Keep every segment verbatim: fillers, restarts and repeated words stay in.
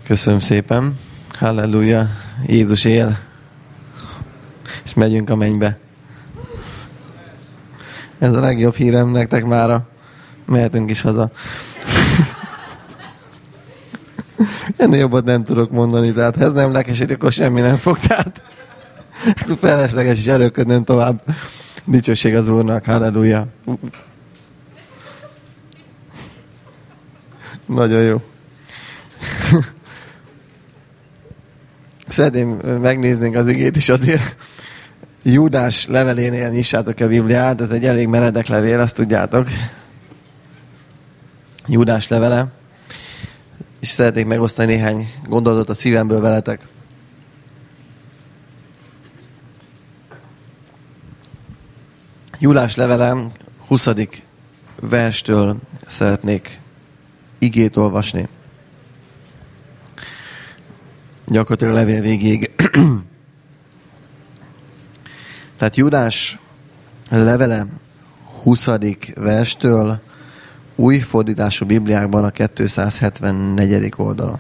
Köszönöm szépen. Halleluja. Jézus él. És megyünk a mennybe. Ez a legjobb hírem nektek mára. Mehetünk is haza. Ennél jobbat nem tudok mondani, tehát ha ez nem lelkesít, akkor semmi nem fog. Tehát akkor felesleges is erőködnöm tovább. Dicsőség az Úrnak. Halleluja. Nagyon jó. Szeretném megnézni az igét is azért. Júdás levelénél nyissátok a Bibliát, ez egy elég meredek levél, azt tudjátok. Júdás levele. És szeretnék megosztani néhány gondolatot a szívemből veletek. Júdás levele huszadik verstől szeretnék igét olvasni. Gyakorlatilag a levél végéig. Tehát Júdás levele huszadik verstől új fordítású Bibliákban a kétszázhetvennégy. oldala.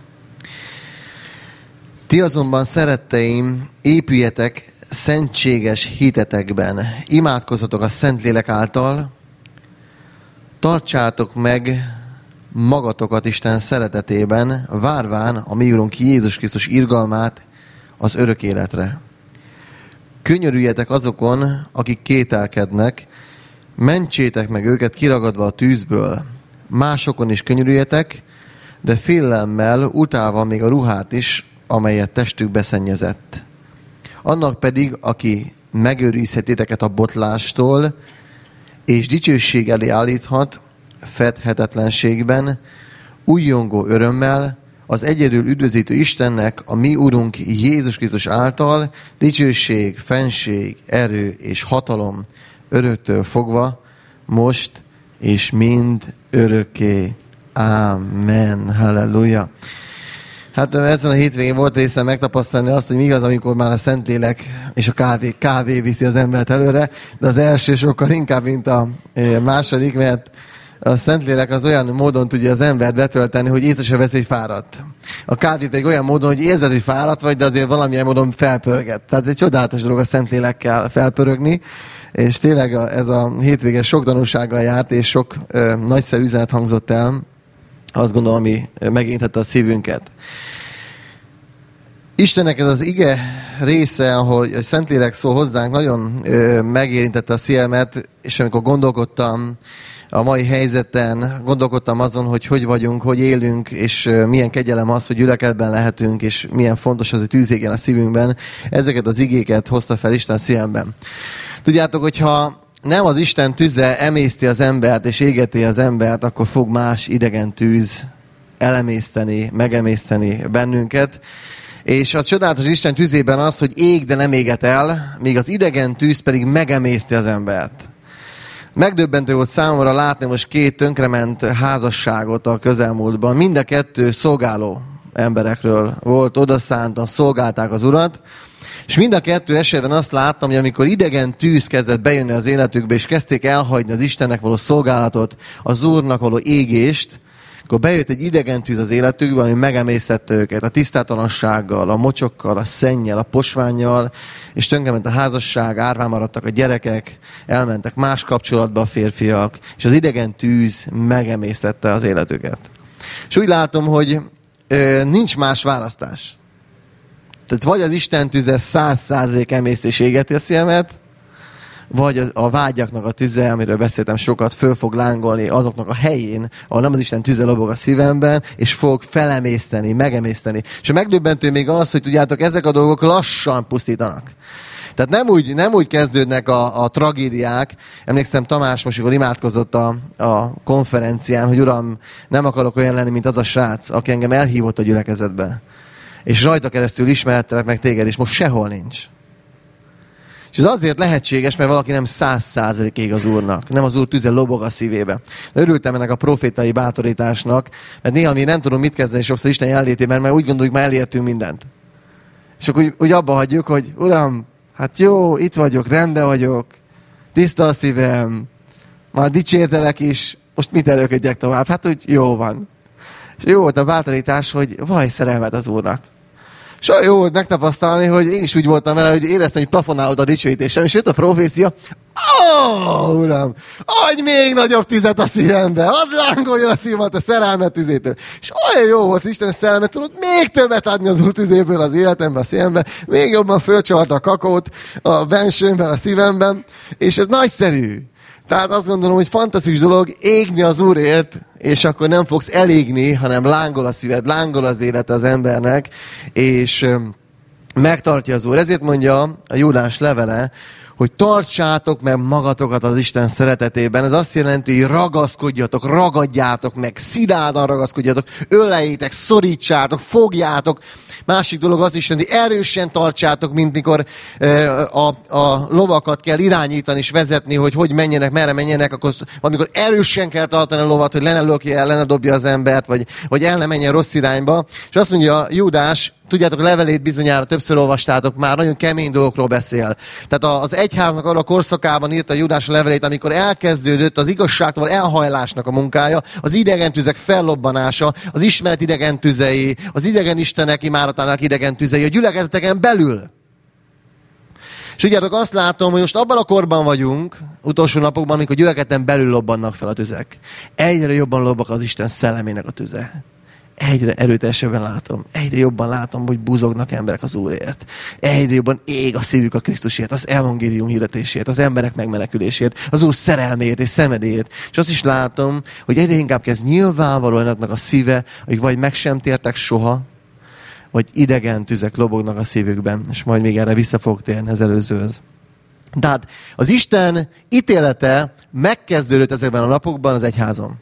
Ti azonban, szeretteim, épüljetek szentséges hitetekben, imádkozzatok a Szentlélek által, tartsátok meg magatokat Isten szeretetében, várván a mi Urunk Jézus Krisztus irgalmát az örök életre. Könyörüljetek azokon, akik kételkednek, mentsétek meg őket kiragadva a tűzből. Másokon is könyörüljetek, de félelemmel utálva még a ruhát is, amelyet testük beszennyezett. Annak pedig, aki megőrizhet titeket a botlástól, és dicsőség elé állíthat, fedhetetlenségben, újjongó örömmel, az egyedül üdvözítő Istennek, a mi Urunk Jézus Krisztus által dicsőség, fenség, erő és hatalom öröktől fogva, most és mind örökké. Ámen. Halleluja. Hát ezen a hétvégén volt részem megtapasztalni azt, hogy mi igaz, amikor már a Szentlélek és a kávé, kávé viszi az embert előre, de az első sokkal inkább, mint a második, mert a Szentlélek az olyan módon tudja az embert betölteni, hogy észre se veszi, hogy fáradt. A kávé pedig olyan módon, hogy érzed, hogy fáradt vagy, de azért valamilyen módon felpörget. Tehát egy csodálatos dolog a Szentlélekkel felpörögni, és tényleg a, ez a hétvége sok tanulsággal járt, és sok ö, nagyszerű üzenet hangzott el, azt gondolom, ami megérintette a szívünket. Istennek ez az ige része, ahol a Szentlélek szól hozzánk, nagyon ö, megérintette a szívemet, és amikor gondolkodtam a mai helyzeten, gondolkodtam azon, hogy hogy vagyunk, hogy élünk, és milyen kegyelem az, hogy gyülekezetben lehetünk, és milyen fontos az, hogy tűz égjen a szívünkben. Ezeket az igéket hozta fel Isten a szívemben. Tudjátok, hogyha nem az Isten tüze emészti az embert, és égeti az embert, akkor fog más idegen tűz elemészteni, megemészteni bennünket. És a csodálatos Isten tüzében az, hogy ég, de nem éget el, míg az idegen tűz pedig megemészti az embert. Megdöbbentő volt számomra látni most két tönkrement házasságot a közelmúltban. Mind a kettő szolgáló emberekről volt, odaszántan szolgálták az Urat, és mind a kettő esetben azt láttam, hogy amikor idegen tűz kezdett bejönni az életükbe, és kezdték elhagyni az Istennek való szolgálatot, az Úrnak való égést, akkor bejött egy idegen tűz az életükbe, ami megemésztette őket a tisztátalansággal, a mocsokkal, a szennyel, a posvánnyal, és tönkrement a házasság, árván maradtak a gyerekek, elmentek más kapcsolatba a férfiak, és az idegen tűz megemésztette az életüket. És úgy látom, hogy ö, nincs más választás. Tehát vagy az Isten tüze száz százalék emésztés égeti a szívemet, vagy a, a vágyaknak a tüze, amiről beszéltem sokat, föl fog lángolni azoknak a helyén, ahol nem az Isten tüze lobog a szívemben, és fog felemészteni, megemészteni. És a megdöbbentő még az, hogy tudjátok, ezek a dolgok lassan pusztítanak. Tehát nem úgy, nem úgy kezdődnek a, a tragédiák. Emlékszem, Tamás most, amikor imádkozott a, a konferencián, hogy Uram, nem akarok olyan lenni, mint az a srác, aki engem elhívott a gyülekezetbe. És rajta keresztül ismerettelek meg téged, és most sehol nincs. És ez azért lehetséges, mert valaki nem száz százalék ég az Úrnak. Nem az Úr tüze lobog a szívébe. De örültem ennek a profétai bátorításnak, mert néha mi nem tudunk mit kezdeni sokszor Isten jelenlétében, mert úgy gondoljuk, már elértünk mindent. És akkor úgy, úgy abba hagyjuk, hogy Uram, hát jó, itt vagyok, rendben vagyok, tiszta a szívem, már dicsértelek is, most mit erőködjek tovább? Hát úgy jó van. És jó volt a bátorítás, hogy vaj szerelmet az Úrnak. És olyan jó volt megtapasztalni, hogy én is úgy voltam vele, hogy éreztem, hogy plafonálod a dicsőítésem, és jött a profécia, ó, Uram, adj még nagyobb tüzet a szívembe, add lángoljon a szívem a szerelmet tüzétől. És olyan jó volt Isten szerelmet, tudod még többet adni az Úr tüzéből az életembe, a szívembe, még jobban fölcsavarta a kakaót a bensőmben, a szívemben, és ez nagyszerű. Tehát azt gondolom, hogy fantasztikus dolog égni az Úrért, és akkor nem fogsz elégni, hanem lángol a szíved, lángol az élete az embernek, és megtartja az Úr. Ezért mondja a Júdás levele, hogy tartsátok meg magatokat az Isten szeretetében. Ez azt jelenti, hogy ragaszkodjatok, ragadjátok meg, szilárdan ragaszkodjatok, öleljétek, szorítsátok, fogjátok. Másik dolog az is jelenti, erősen tartsátok, mint mikor a, a lovakat kell irányítani és vezetni, hogy hogy menjenek, merre menjenek, akkor amikor erősen kell tartani a lovat, hogy le ne lökje el, le ne dobja az embert, vagy, vagy el ne menjen rossz irányba. És azt mondja Júdás, tudjátok, a levelét bizonyára többször olvastátok már, nagyon kemény dolgokról beszél. Tehát az egyháznak arra a korszakában írta Júdás a levelét, amikor elkezdődött az igazságtalan elhajlásnak a munkája, az idegen tüzek fellobbanása, az ismeret idegen tüzei, az idegen istenek imádatának idegen tüzei, a gyülekezeteken belül. És tudjátok, azt látom, hogy most abban a korban vagyunk, utolsó napokban, amikor gyülekezeten belül lobbannak fel a tüzek. Egyre jobban lobbak az Isten szellemének a tüze. Egyre erőteljesebben látom, egyre jobban látom, hogy buzognak emberek az Úrért. Egyre jobban ég a szívük a Krisztusért, az evangélium hirdetésért, az emberek megmenekülésért, az Úr szerelméért és szenvedélyért. És azt is látom, hogy egyre inkább kezd nyilvánvalóan a szíve, hogy vagy meg sem tértek soha, vagy idegen tüzek lobognak a szívükben. És majd még erre vissza fog térni az előzőhöz. Tehát az Isten ítélete megkezdődött ezekben a napokban az egyházon.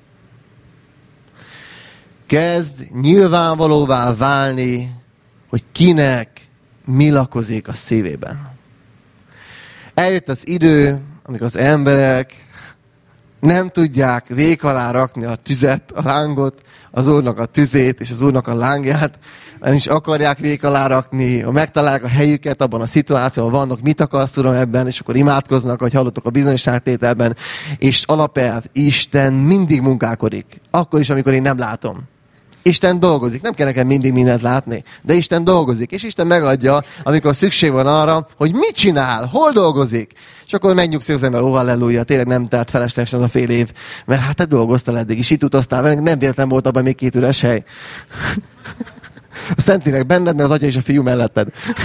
Kezd nyilvánvalóvá válni, hogy kinek mi lakozik a szívében. Eljött az idő, amikor az emberek nem tudják vék alá rakni a tüzet, a lángot, az Úrnak a tüzét és az Úrnak a lángját, nem is akarják vék alá rakni, megtalálják a helyüket abban a szituációban, vannak, mit akarsz, Uram, ebben, és akkor imádkoznak, ahogy hallottok a bizonyságtételben, és alapelv, Isten mindig munkálkodik, akkor is, amikor én nem látom. Isten dolgozik. Nem kell nekem mindig mindent látni, de Isten dolgozik. És Isten megadja, amikor szükség van arra, hogy mit csinál, hol dolgozik. És akkor megnyugszik az ember, ó, halleluja, tényleg nem telt felesleges az a fél év, mert hát te dolgoztál eddig is, itt utaztál, mert nem véletlen volt abban még két üres hely. A Szentlélek benned, mert az Atya és a Fiú melletted.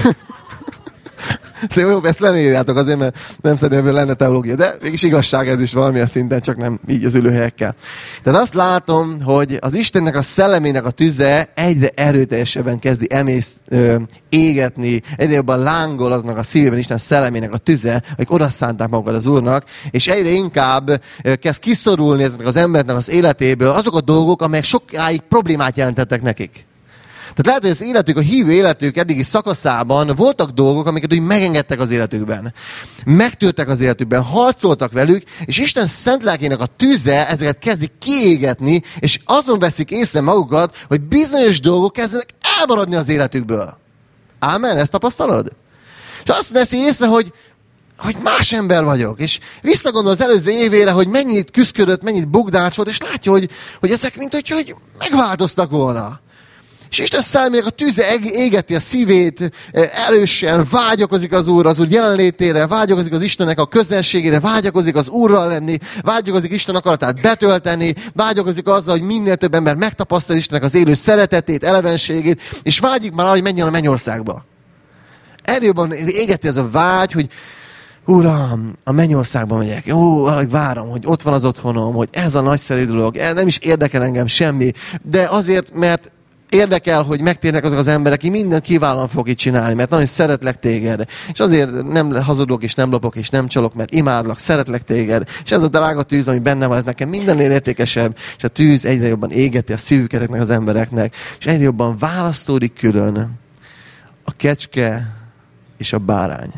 Szóval jó, ezt leírjátok azért, mert nem szerintem ebből lenne teológia, de mégis igazság ez is valamilyen szinten, csak nem így az ülőhelyekkel. Tehát azt látom, hogy az Istennek a szellemének a tüze egyre erőteljesebben kezdi emész, ö, égetni, egyre jobban lángol aznak a szívében Isten szellemének a tüze, akik oda szánták magukat az Úrnak, és egyre inkább kezd kiszorulni ezeknek az embereknek az életéből azok a dolgok, amelyek sokáig problémát jelentettek nekik. Tehát lehet, hogy az életük, a hívő életük eddigi szakaszában voltak dolgok, amiket úgy megengedtek az életükben. Megtörtek az életükben, harcoltak velük, és Isten szent lelkének a tüze ezeket kezdik kiégetni, és azon veszik észre magukat, hogy bizonyos dolgok kezdenek elmaradni az életükből. Ámen, ezt tapasztalod? És azt veszi észre, hogy hogy más ember vagyok, és visszagondol az előző évére, hogy mennyit küszködött, mennyit bugdácsolt, és látja, hogy, hogy ezek mint hogy, hogy megváltoztak volna. És Isten szellemének a tüze égeti a szívét, erősen vágyakozik az Úr, az Úr jelenlétére, vágyakozik az Istennek a közelségére, vágyakozik az Úrral lenni, vágyakozik Isten akaratát betölteni, vágyakozik azzal, hogy minél több ember megtapasztalja Istennek az élő szeretetét, elevenségét, és vágyik már, hogy menjen a mennyországba. Erőben égeti ez a vágy, hogy Uram, a mennyországba megyek. Ó, valahogy várom, hogy ott van az otthonom, hogy ez a nagyszerű dolog. Ez nem is érdekel engem semmi, de azért, mert érdekel, hogy megtérnek azok az emberek, aki mindent kiválóan fog itt csinálni, mert nagyon szeretlek téged. És azért nem hazudok, és nem lopok, és nem csalok, mert imádlak, szeretlek téged. És ez a drága tűz, ami benne van, ez nekem mindennél értékesebb. És a tűz egyre jobban égeti a szívüket az embereknek. És egyre jobban választódik külön a kecske és a bárány.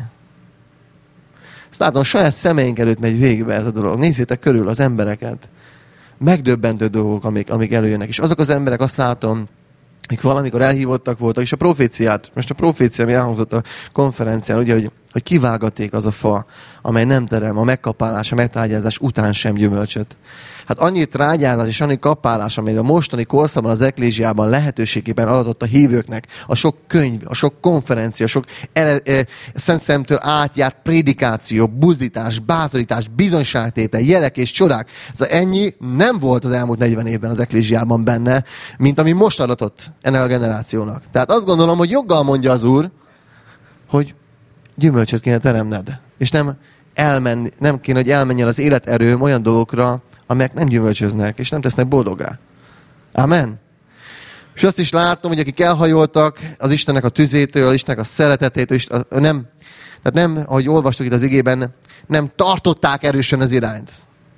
Ezt látom, a saját szemeink előtt megy végbe ez a dolog. Nézzétek körül az embereket. Megdöbbentő dolgok, amik, amik előjönnek. És azok az emberek, azt látom, akik valamikor elhívottak voltak, és a proféciát, most a profécia, ami elhangzott a konferencián, ugye, hogy hogy kivágaték az a fa, amely nem terem a megkapálás, a megtrágyázás után sem gyümölcsöt. Hát annyi trágyázás és annyi kapálás, amely a mostani korszakban az eklézsiában lehetőségében adott a hívőknek, a sok könyv, a sok konferencia, a sok ele, e, Szent Szemtől átjárt prédikáció, buzdítás, bátorítás, bizonyságtétel, jelek és csodák. Ez ennyi nem volt az elmúlt negyven évben az eklézsiában benne, mint ami most adatott ennek a generációnak. Tehát azt gondolom, hogy joggal mondja az Úr, hogy gyümölcsöt kéne teremned. És nem, elmenni, nem kéne, hogy elmenjen az életerőm olyan dolgokra, amelyek nem gyümölcsöznek, és nem tesznek boldoggá. Amen. És azt is látom, hogy akik elhajoltak az Istennek a tüzétől, Istennek a szeretetétől, és nem, tehát nem, ahogy olvastuk itt az igében, nem tartották erősen az irányt.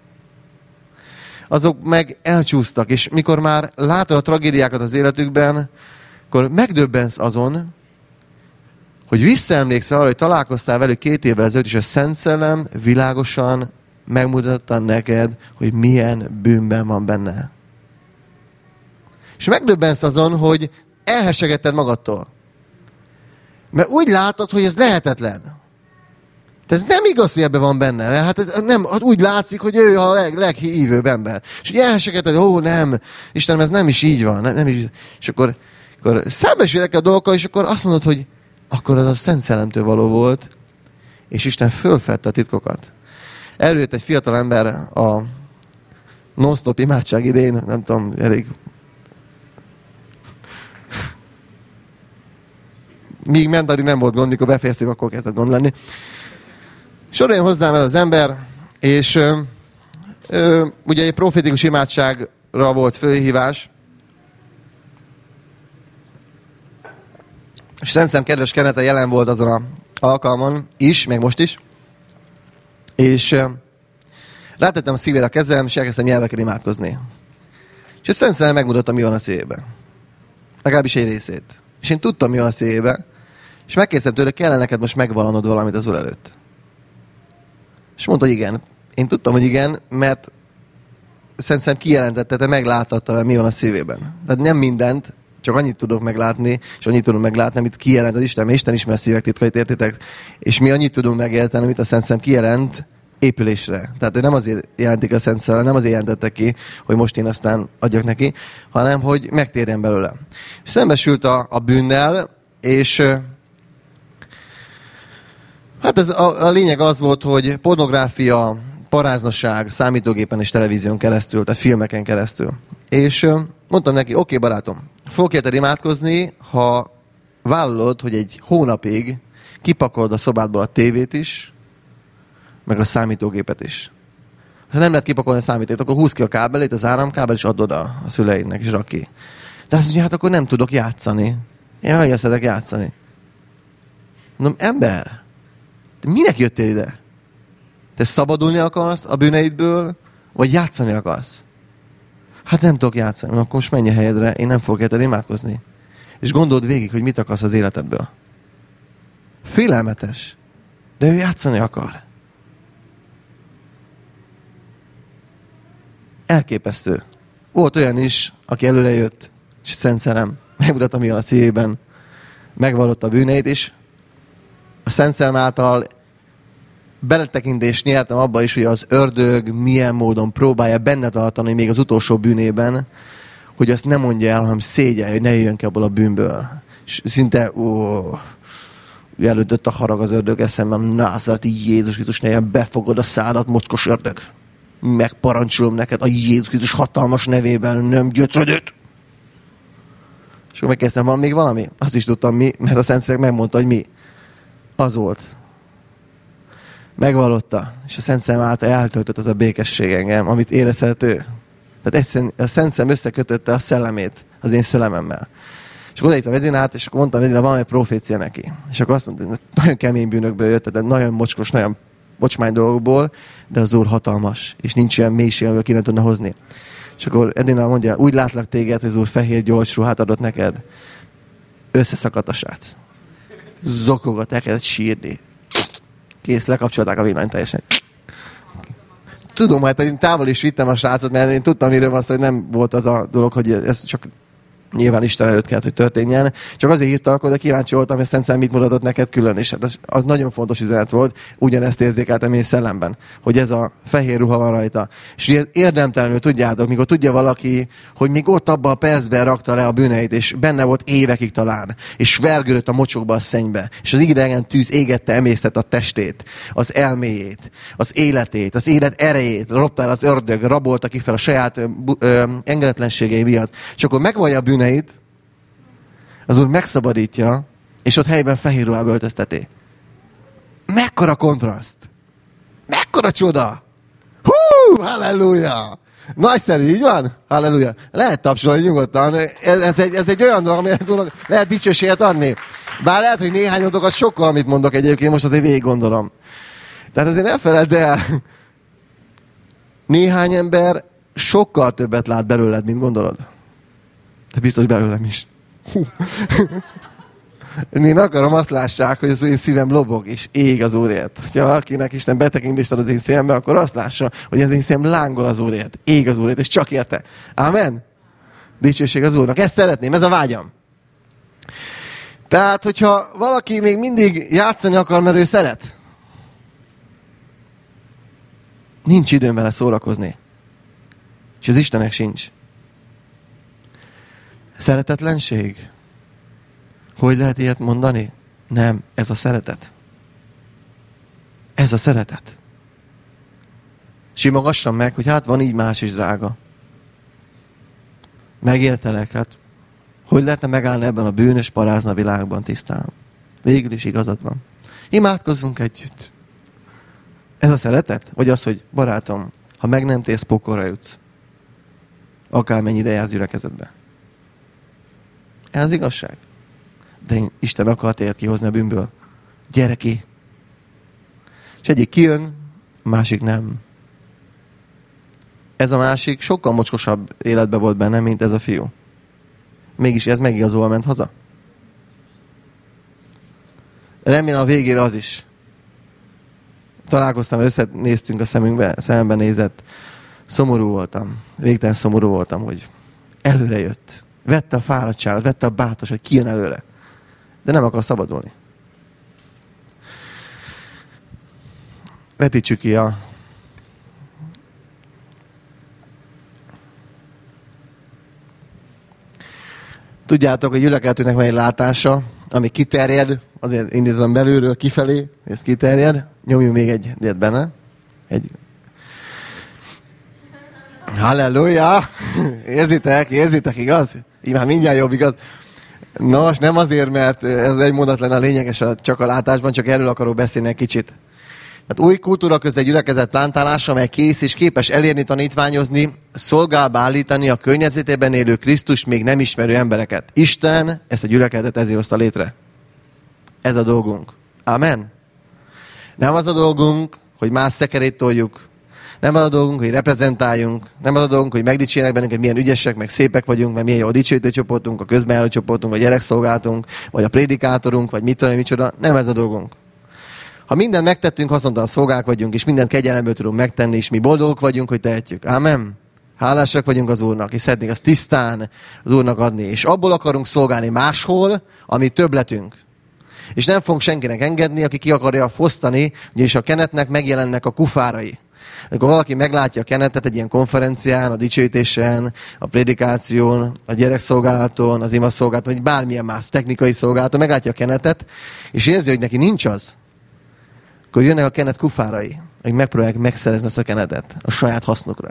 Azok meg elcsúsztak, és mikor már látod a tragédiákat az életükben, akkor megdöbbensz azon, hogy visszaemlékszel arra, hogy találkoztál velük két évvel ezelőtt, és a Szent Szellem világosan megmutatta neked, hogy milyen bűnben van benne. És megdöbbensz azon, hogy elhessegetted magadtól. Mert úgy látod, hogy ez lehetetlen. De ez nem igaz, hogy ebben van benne. Mert hát ez nem, hát úgy látszik, hogy ő a leg, leghívőbb ember. És ugye elhessegetted, ó, nem, Istenem, ez nem is így van. Nem, nem is. És akkor, akkor szembesülek a dolgokkal, és akkor azt mondod, hogy akkor az a Szent Szellemtől való volt, és Isten fölfedte a titkokat. Erről jött egy fiatal ember a non-stop imádság idején, nem tudom, elég... Míg ment, addig nem volt gond, mikor befejeztük, akkor kezdett gond lenni. És oda jön hozzám ez az ember, és ö, ö, ugye egy profétikus imádságra volt fölhívás, és Szent Szem kedves kenete jelen volt azon az alkalmon is, meg most is. És uh, rátettem a szívére a kezem, és elkezdtem nyelvekkel imádkozni. És a Szent Szellem megmutatta, mi van a szívében. Legalábbis egy részét. És én tudtam, mi van a szívében. És megkérdeztem tőle, kell neked most megvalanod valamit az Úr előtt. És mondta, hogy igen. Én tudtam, hogy igen, mert Szent Szellem kijelentette, te megláttatta, mi van a szívében. Tehát nem mindent, csak annyit tudok meglátni, és annyit tudunk meglátni, amit kijelent az Isten, mert Isten ismer szívek titkait, értitek? És mi annyit tudunk megérteni, amit a Szent Szellem kijelent épülésre. Tehát ő nem azért jelentik a Szent Szellem, nem azért jelentette ki, hogy most én aztán adjak neki, hanem hogy megtérjen belőle. És szembesült a, a bűnnel, és hát ez a, a lényeg az volt, hogy pornográfia, paráznaság, számítógépen és televízión keresztül, tehát filmeken keresztül. És mondtam neki, oké, okay, barátom, fogok érted imádkozni, ha vállalod, hogy egy hónapig kipakolod a szobádból a tévét is, meg a számítógépet is. Ha nem lehet kipakolni a számítógépet, akkor húzd ki a kábelét, az áramkábel, és add oda a szüleidnek, és rak ki. De azt mondja, hát akkor nem tudok játszani. Én nagyon szeretek játszani. Mondom, ember, te minek jöttél ide? Te szabadulni akarsz a bűneidből, vagy játszani akarsz? Hát nem tudok játszani. Akkor most menj a helyedre, én nem fogok érted imádkozni. És gondold végig, hogy mit akarsz az életedből. Félelmetes. De ő játszani akar. Elképesztő. Volt olyan is, aki előre jött, és Szent Szellem megmutatta, mi van a szívében. Megvallotta a bűneit is. A Szent Szellem által beletekintést nyertem abba is, hogy az ördög milyen módon próbálja benne tartani még az utolsó bűnében, hogy azt nem mondja el, hanem szégyelje, hogy ne jöjjön ki abból a bűnből. És szinte, ó, előttött a harag az ördög eszemben, názáreti Jézus Krisztus nevében befogod a szádat, mocskos ördög. Megparancsolom neked a Jézus Krisztus hatalmas nevében, nem gyötrödött. És akkor megkezdtem, van még valami? Azt is tudtam mi, mert a Szent Szellem megmondta, hogy mi. Az volt. Megvallotta, és a Szent Szellem által eltöltött az a békesség engem, amit érezhető. Tehát a Szent Szellem összekötötte a szellemét az én szellememmel. És akkor odaítva Edinát, és akkor mondtam Edina, valami profécia neki. És akkor azt mondta, hogy nagyon kemény bűnökből jött, tehát nagyon mocskos, nagyon bocsmány dolgokból, de az Úr hatalmas, és nincs olyan mélység, amiből ki nem tudna hozni. És akkor Edina mondja, úgy látlak téged, hogy az Úr fehér gyors ruhát adott neked. Összeszakadt a srác. Zokogat, elkezdett sírni. Kész, lekapcsolták a villanyt teljesen. Tudom, hát én távol is vittem a srácot, mert én tudtam, miről van szó, hogy nem volt az a dolog, hogy ez csak Nyilván Isten előtt kellett, hogy történjen. Csak azért hívtalak, de kíváncsi voltam, hogy a Szent Szellem mit mutatott neked külön. És az, az nagyon fontos üzenet volt. Ugyanezt érzékeltem én szellemben, hogy ez a fehér ruha van rajta. És ugye érdemtelenül tudjátok, mikor tudja valaki, hogy még ott abban a percben rakta le a bűneit, és benne volt évekig talán, és vergődött a mocsokba, a szennybe, és az idegen tűz égette, emésztett a testét, az elméjét, az életét, az élet erejét, lopta el az ördög, rabolta ki fel a saját ö, ö, engedetlenségei miatt. És akkor megvallja a bűneit, az Úr megszabadítja, és ott helyben fehér ruhába öltözteti. Mekkora kontraszt! Mekkora csoda! Hú, halleluja! Nagyszerű, így van? Halleluja! Lehet tapsolni nyugodtan. Ez, ez, egy, ez egy olyan dolog, amihez úrnak lehet dicsőséget adni. Bár lehet, hogy néhány odokat sokkal, amit mondok egyébként, most azért végig gondolom. Tehát azért ne feledd el, néhány ember sokkal többet lát belőled, mint gondolod. De biztos belőlem is. Én akarom azt lássák, hogy az én szívem lobog, és ég az Úrért. Ha valakinek Isten betekintést ad az én szívembe, akkor azt lássa, hogy az én szívem lángol az Úrért, ég az Úrért, és csak érte. Amen? Dicsőség az Úrnak. Ezt szeretném, ez a vágyam. Tehát, hogyha valaki még mindig játszani akar, mert ő szeret, nincs időm vele szórakozni. És az Istennek sincs. Szeretetlenség? Hogy lehet ilyet mondani? Nem, ez a szeretet. Ez a szeretet. Simogassam meg, hogy hát van így más is, drága. Megértelek, hát hogy lehetne megállni ebben a bűnös parázna világban tisztán? Végül is igazad van. Imádkozzunk együtt. Ez a szeretet? Vagy az, hogy barátom, ha meg nem tész, pokolra jutsz. Akármennyire jársz gyülekezetbe. Ez az igazság. De Isten akar téged kihozni a bűnből. Gyere ki. És egyik kijön, a másik nem. Ez a másik sokkal mocskosabb életben volt benne, mint ez a fiú. Mégis ez megigazolva ment haza. Remélem a végére az is. Találkoztam, összenéztünk a szemünkbe, szemembe nézett. Szomorú voltam. Végtelen szomorú voltam, hogy előre jött. Vette a fáradtságot, vette a bátorságot, hogy kijön előre. De nem akar szabadulni. Vetítsük ki a tudjátok, hogy gyülekezetünknek van egy látása, ami kiterjed, azért indítom belülről kifelé, ez kiterjed. Nyomjunk még egy ilyet benne. Egy halleluja! Érzitek, érzitek, igaz? Így már mindjárt jobb, igaz? Nos, nem azért, mert ez egy mondat lenne a lényeges csak a látásban, csak erről akarok beszélni egy kicsit. Tehát új kultúra közé gyülekezet plántálása, amely kész és képes elérni, tanítványozni, szolgálba állítani a környezetében élő Krisztust még nem ismerő embereket. Isten ezt a gyülekezetet ezért hozta létre. Ez a dolgunk. Amen? Nem az a dolgunk, hogy más szekerét toljuk. Nem az a dolgunk, hogy reprezentáljunk. Nem az a dolgunk, hogy megdicsérnek bennünket, milyen ügyesek, meg szépek vagyunk, mert milyen jó a dicsőítő csoportunk, a közbenjáró csoportunk, vagy gyerekszolgálatunk, vagy a prédikátorunk, vagy mit tudom, micsoda. Nem ez a dolgunk. Ha mindent megtettünk, haszontalan szolgák vagyunk, és mindent kegyelemből tudunk megtenni, és mi boldogok vagyunk, hogy tehetjük. Ámen? Hálásak vagyunk az Úrnak, és szeretnénk azt tisztán az Úrnak adni. És abból akarunk szolgálni máshol, ami többletünk. És nem fogunk senkinek engedni, aki ki akarja fosztani, ugyanis a kenetnek megjelennek a kufárai. Amikor valaki meglátja a kenetet egy ilyen konferencián, a dicsőítésen, a prédikáción, a gyerekszolgálaton, az imaszolgálaton, vagy bármilyen más technikai szolgálaton, meglátja a kenetet, és érzi, hogy neki nincs az, akkor jönnek a kenet kufárai, hogy megpróbálják megszerezni azt a kenetet a saját hasznukra.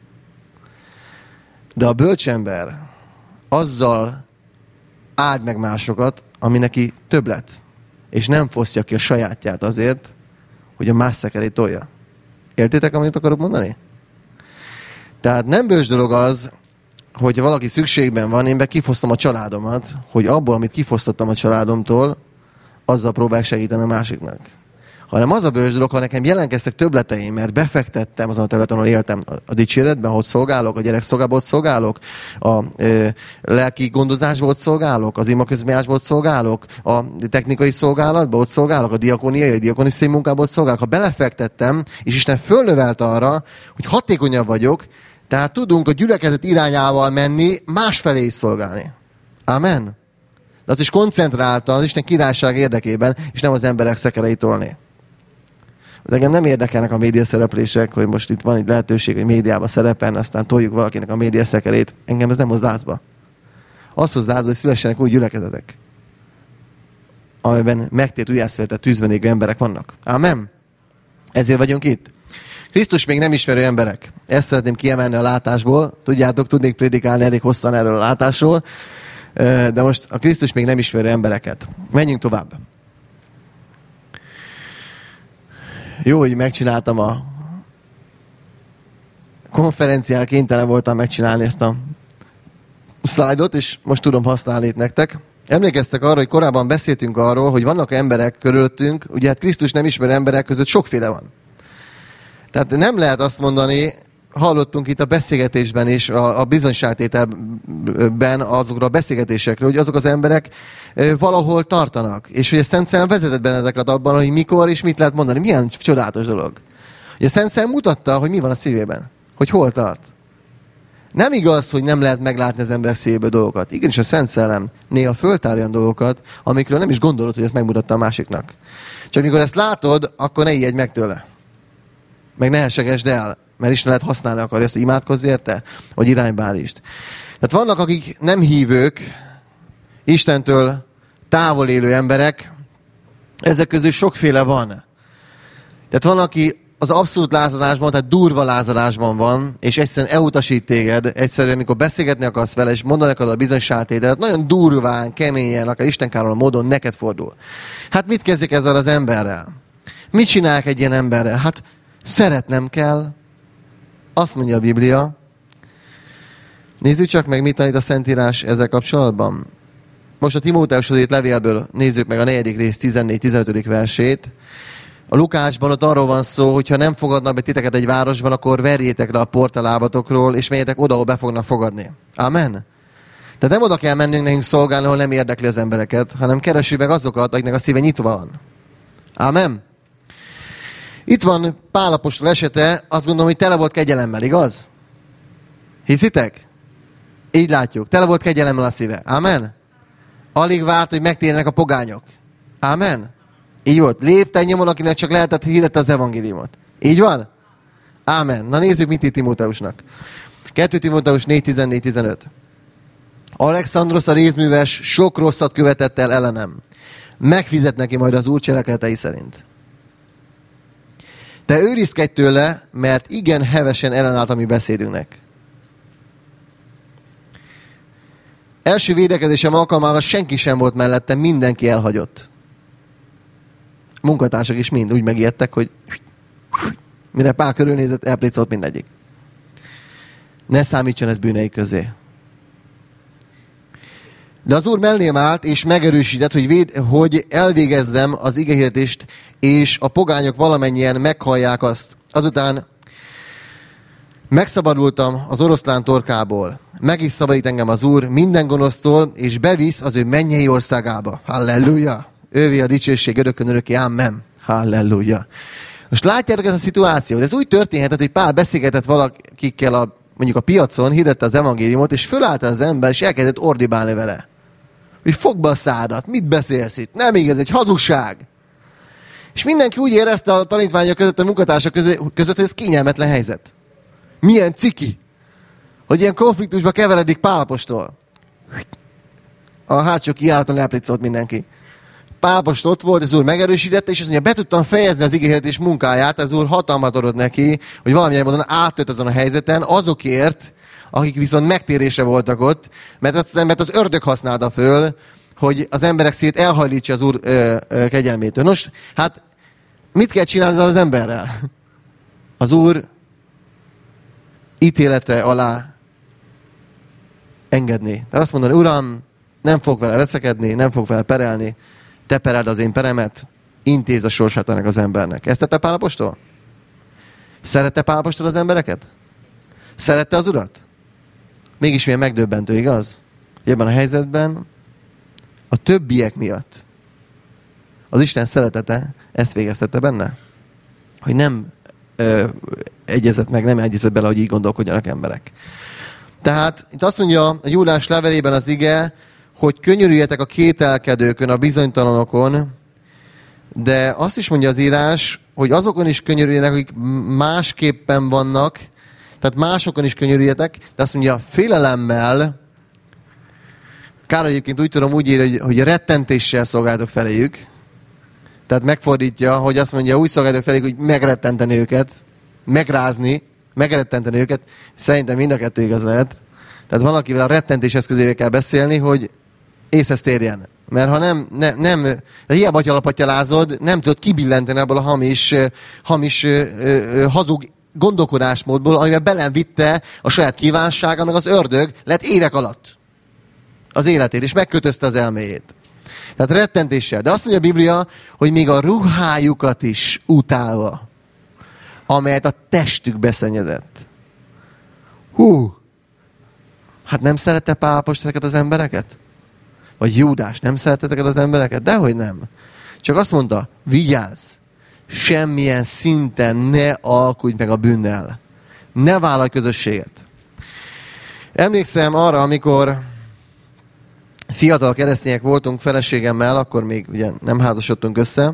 De a bölcsember azzal áld meg másokat, ami neki többlet, és nem fosztja ki a sajátját azért, hogy a más szekerét tolja. Értitek, amit akarok mondani? Tehát nem bölcs dolog az, hogy valaki szükségben van, én be kifosztom a családomat, hogy abból, amit kifosztottam a családomtól, azzal próbálják segíteni a másiknak. Hanem az a bölcs dolog, ha nekem jelentkeztek többleteim, mert befektettem azon a területen, ahol éltem a dicséretben, hogy szolgálok, a gyerekszolgálatban szolgálok, a ö, lelki gondozásban szolgálok, az imaközményásban szolgálok, a technikai szolgálatban ott szolgálok, a diakóniai, a diakonisztikai munkában szolgálok. Ha belefektettem, és Isten fölnövelt arra, hogy hatékonyabb vagyok, tehát tudunk a gyülekezet irányával menni, másfelé is szolgálni. Amen. De az is koncentráltan, az Isten királyság érdekében, és nem az emberek szekereit tolni. De engem nem érdekelnek a média szereplések, hogy most itt van egy lehetőség, hogy médiában szerepelni, aztán toljuk valakinek a média szekerét. Engem ez nem hoz lázba. Az hoz lázba, hogy szülessenek új gyülekezetek, amiben megtért újjászületett tűzben égő emberek vannak. Amen. Ezért vagyunk itt. Krisztus még nem ismerő emberek. Ezt szeretném kiemelni a látásból. Tudjátok, tudnék prédikálni elég hosszan erről a látásról, de most a Krisztus még nem ismerő embereket. Menjünk tovább. Jó, hogy megcsináltam a konferencián, kénytelen voltam megcsinálni ezt a szlájdot, és most tudom használni itt nektek. Emlékeztek arra, hogy korábban beszéltünk arról, hogy vannak emberek körülöttünk, ugye hát Krisztus nem ismerő emberek között sokféle van. Tehát nem lehet azt mondani, hallottunk itt a beszélgetésben és a, a bizonyságtételben azokra a beszélgetésekről, hogy azok az emberek valahol tartanak, és hogy a Szent Szellem vezetett benneteket abban, hogy mikor és mit lehet mondani. Milyen csodálatos dolog. Ugye a Szent Szellem mutatta, hogy mi van a szívében, hogy hol tart. Nem igaz, hogy nem lehet meglátni az emberek szívéből dolgokat. Igenis a Szent Szellem néha föltár olyan dolgokat, amikről nem is gondolod, hogy ezt megmutatta a másiknak. Csak mikor ezt látod, akkor ne ijedj meg tőle. Meg ne hessegesd el, mert Istenet használni akarja, azt imádkozz érte, hogy irányba állítsd. Tehát vannak, akik nem hívők, Istentől távol élő emberek, ezek közül sokféle van. Tehát van, aki az abszolút lázadásban, tehát durva lázadásban van, és egyszerűen elutasít téged, egyszerűen, amikor beszélgetni akarsz vele, és mondanak neked a bizonyságtételt, nagyon durván, keményen, akár istenkároló módon neked fordul. Hát mit kezdjek ezzel az emberrel? Mit csinálják egy ilyen emberrel? Hát szeretnem kell. Azt mondja a Biblia. Nézzük csak meg, mit tanít a Szentírás ezzel kapcsolatban. Most a Timóteushoz írt levélből nézzük meg a negyedik rész tizennégy-tizenötödik versét. A Lukácsban ott arról van szó, hogy ha nem fogadnak be titeket egy városban, akkor verjétek le a port a lábatokról, és menjetek oda, ahol be fognak fogadni. Amen. Tehát nem oda kell mennünk nekünk szolgálni, ahol nem érdekli az embereket, hanem keressük meg azokat, akiknek a szíve nyitva van. Amen. Itt van Pál apostol esete, azt gondolom, hogy tele volt kegyelemmel, igaz? Hiszitek? Így látjuk. Tele volt kegyelemmel a szíve. Amen. Alig várt, hogy megtérjenek a pogányok. Amen. Így volt. Lépten nyomon, akinek csak lehetett hirdette az evangéliumot. Így van? Ámen. Na nézzük, mit írt Timóteusnak. kettő Timóteus négy tizennégy tizenöt. Alexandrosz a rézműves sok rosszat követett el ellenem. Megfizet neki majd az Úr cselekedetei szerint. Te őrizkedj tőle, mert igen hevesen ellenállt a mi beszédünknek. Első védekezésem alkalmára senki sem volt mellette, mindenki elhagyott. Munkatársak is mind úgy megijedtek, hogy mire Pál körülnézett, elpricolt mindegyik. Ne számítson ez bűnei közé. De az Úr mellém állt, és megerősített, hogy, véd, hogy elvégezzem az igehirdetést, és a pogányok valamennyien meghallják azt. Azután megszabadultam az oroszlán torkából. Meg is szabadít engem az Úr minden gonosztól, és bevisz az ő mennyei országába. Halleluja! Ővé a dicsőség örökön örökké. Amen. Halleluja! Most látjátok ezt a szituációt? Ez úgy történhetett, hogy Pál beszélgetett valakikkel a, mondjuk a piacon, hirdette az evangéliumot, és fölállta az ember, és elkezdett ordibálni vele. Hogy fogd be a szádat, mit beszélsz itt? Nem igaz, egy hazugság. És mindenki úgy érezte a tanítványok között, a munkatársak között, hogy ez kényelmetlen helyzet. Milyen ciki, hogy ilyen konfliktusba keveredik Pál apostol. A hátsó kijáraton elpricolt mindenki. Pál apostol ott volt, az Úr megerősítette, és azt mondja, be tudtam fejezni az ígéretés munkáját, az Úr hatalmat adott neki, hogy valamilyen módon áttört azon a helyzeten azokért, akik viszont megtérésre voltak ott, mert az embert az ördög használta föl, hogy az emberek szét elhajlítsa az Úr ö, ö, kegyelmétől. Nos, hát mit kell csinálni ezzel az emberrel? Az Úr ítélete alá engedni. Tehát azt mondani, Uram, nem fog vele veszekedni, nem fog vele perelni, te pereld az én peremet, intézd a sorsát ennek az embernek. Ezt tette Pál apostol? Szerette Pál apostol az embereket? Szerette az Urat? Mégis milyen megdöbbentő, igaz? Ebben a helyzetben a többiek miatt az Isten szeretete ezt végeztette benne, hogy nem ö, egyezett meg, nem egyezett bele, hogy így gondolkodjanak emberek. Tehát itt azt mondja a Júdás levelében az ige, hogy könyörüljetek a kételkedőkön, a bizonytalanokon, de azt is mondja az írás, hogy azokon is könyörüljenek, akik másképpen vannak, tehát másokon is könyörüljetek, de azt mondja, félelemmel, kár egyébként úgy tudom, úgy ír, hogy, hogy rettentéssel szolgáltok feléjük. Tehát megfordítja, hogy azt mondja, úgy szolgáltok feléjük, hogy megrettenteni őket, megrázni, megrettenteni őket. Szerintem mind a kettő igaz lehet. Tehát van, akivel a rettentés eszközével kell beszélni, hogy észhez térjen. Mert ha nem, ne, nem de hiába alapatyalázod, nem tudod kibillenteni abból a hamis, hamis hazug gondolkodásmódból, amivel belem vitte a saját kívánsága, meg az ördög lett évek alatt az életét, és megkötözte az elméjét. Tehát rettentéssel. De azt mondja a Biblia, hogy még a ruhájukat is utálva, amelyet a testük beszennyezett. Hú! Hát nem szerette Pál apostol ezeket az embereket? Vagy Júdás nem szeret ezeket az embereket? Dehogy nem. Csak azt mondta, vigyázz! Semmilyen szinten ne alkudj meg a bűnnel. Ne vállalj közösséget. Emlékszem arra, amikor fiatal keresztények voltunk feleségemmel, akkor még ugye nem házasodtunk össze,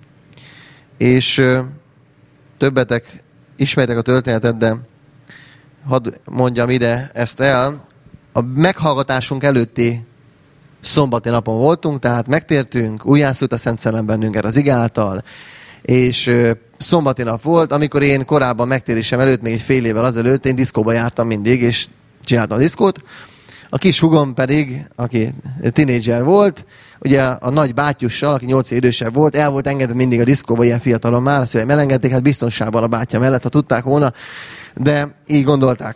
és ö, többetek ismertek a történetet, de hadd mondjam ide ezt el. A meghallgatásunk előtti szombati napon voltunk, tehát megtértünk, újjászült a Szent Szellem bennünket az ige által, és ö, szombati nap volt, amikor én korábban megtérésem előtt, még egy fél évvel azelőtt, én diszkóba jártam mindig, és csináltam a diszkót. A kis hugom pedig, aki tinédzser volt, ugye a nagy bátyussal, aki nyolc év idősebb volt, el volt engedve mindig a diszkóba, ilyen fiatalon már, azt mondja, elengedték, hát biztonságban a bátyja mellett, ha tudták volna, de így gondolták.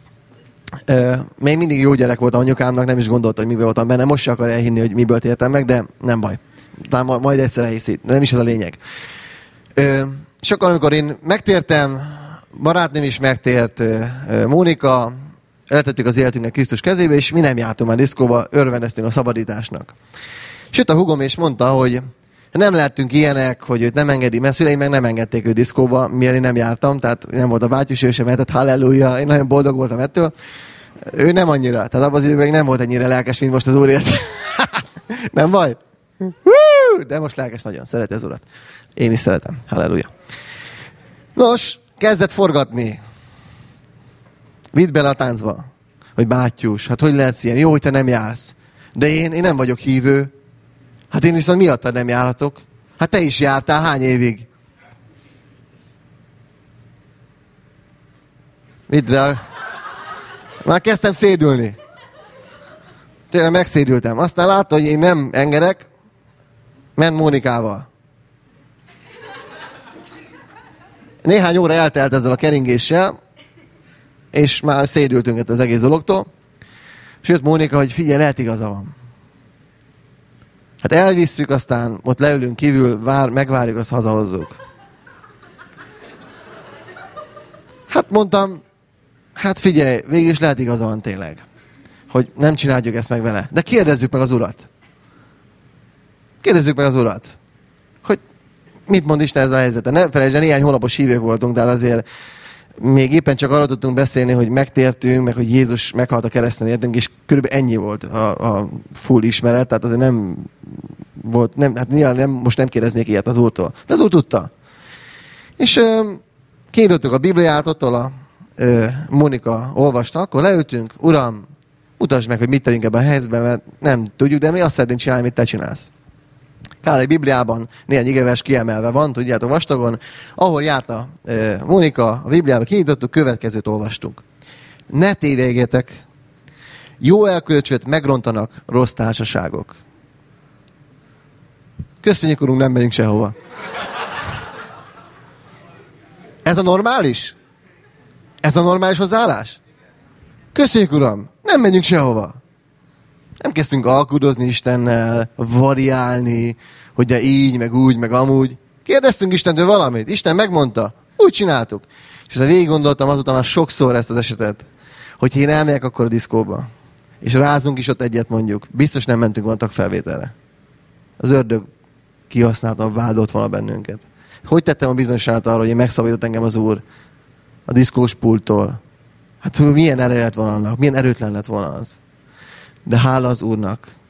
Még mindig jó gyerek volt anyukámnak, nem is gondolta, hogy miből voltam benne, most se akar elhinni, hogy miből tértem meg, de nem baj. Talán majd egyszer elhiszi, nem is ez a lényeg. És akkor, amikor én megtértem, barátnőm is megtért, Mónika, letettük az életünket Krisztus kezébe, és mi nem jártunk már diszkóba, örvendeztünk a szabadításnak. Sőt, a hugom is mondta, hogy nem lehetünk ilyenek, hogy őt nem engedi, mert szüleim meg nem engedték őt diszkóba, miért én nem jártam, tehát nem volt a bátyus, ő sem mehetett, halleluja, én nagyon boldog voltam ettől. Ő nem annyira, tehát abban az időben nem volt ennyire lelkes, mint most az Úrért. Nem baj? De most lelkes nagyon, szereti az Urat. Én is szeretem, halleluja. Nos, kezdett forgatni. Vidd bele a táncba, hogy bátyus, hát hogy lehetsz ilyen? Jó, hogy te nem jársz. De én, én nem vagyok hívő. Hát én viszont miattad nem járhatok. Hát te is jártál hány évig? Vidd bele. Már kezdtem szédülni. Tényleg megszédültem. Aztán látta, hogy én nem engedek, ment Mónikával. Néhány óra eltelt ezzel a keringéssel, és már szédültünk az egész dologtól. Sőt, Mónika, hogy figyelj, lehet igaza van. Hát elvisszük, aztán ott leülünk kívül, vár, megvárjuk, azt hazahozzuk. Hát mondtam, hát figyelj, végül is lehet igaza van tényleg. Hogy nem csináljuk ezt meg vele. De kérdezzük meg az Urat. Kérdezzük meg az Urat. Hogy mit mond Isten ezzel a helyzeten. Ne felejtsd, néhány hónapos hívők voltunk, de azért még éppen csak arról tudtunk beszélni, hogy megtértünk, meg hogy Jézus meghalt a kereszten értünk, és körülbelül ennyi volt a, a full ismeret, tehát azért nem volt, nem, hát nyilván nem, most nem kérdeznék ilyet az Úrtól. De az Úr tudta. És ö, kiírottuk a Bibliát, ottól a ö, Mónika olvasta, akkor leültünk, Uram, mutasd meg, hogy mit tegyünk ebben a helyzetben, mert nem tudjuk, de mi azt szeretnénk csinálni, mit te csinálsz. Kár, egy Bibliában néhány igevers kiemelve van, tudjátok, vastagon, ahol járt a e, Mónika, a Bibliában kinyitottuk, következőt olvastuk. Ne tévegjetek, jó elkölcsöt megrontanak rossz társaságok. Köszönjük, Urunk, nem megyünk sehova. Ez a normális? Ez a normális hozzáállás? Köszönjük, Uram, nem megyünk sehova. Nem kezdtünk alkudozni Istennel, variálni, hogy de így, meg úgy, meg amúgy. Kérdeztünk Istentől valamit. Isten megmondta. Úgy csináltuk. És aztán végig gondoltam azután már sokszor ezt az esetet, hogy én elmegyek akkor a diszkóba, és rázunk is ott egyet mondjuk. Biztos nem mentünk volna felvételre. Az ördög kihasználtan vádolt volna bennünket. Hogy tettem a bizonyságot arra, hogy én megszabadított engem az Úr a diszkós pulttól? Hát milyen erő lett volna annak? Milyen erőtlen lett volna az? De hála az Úrnak,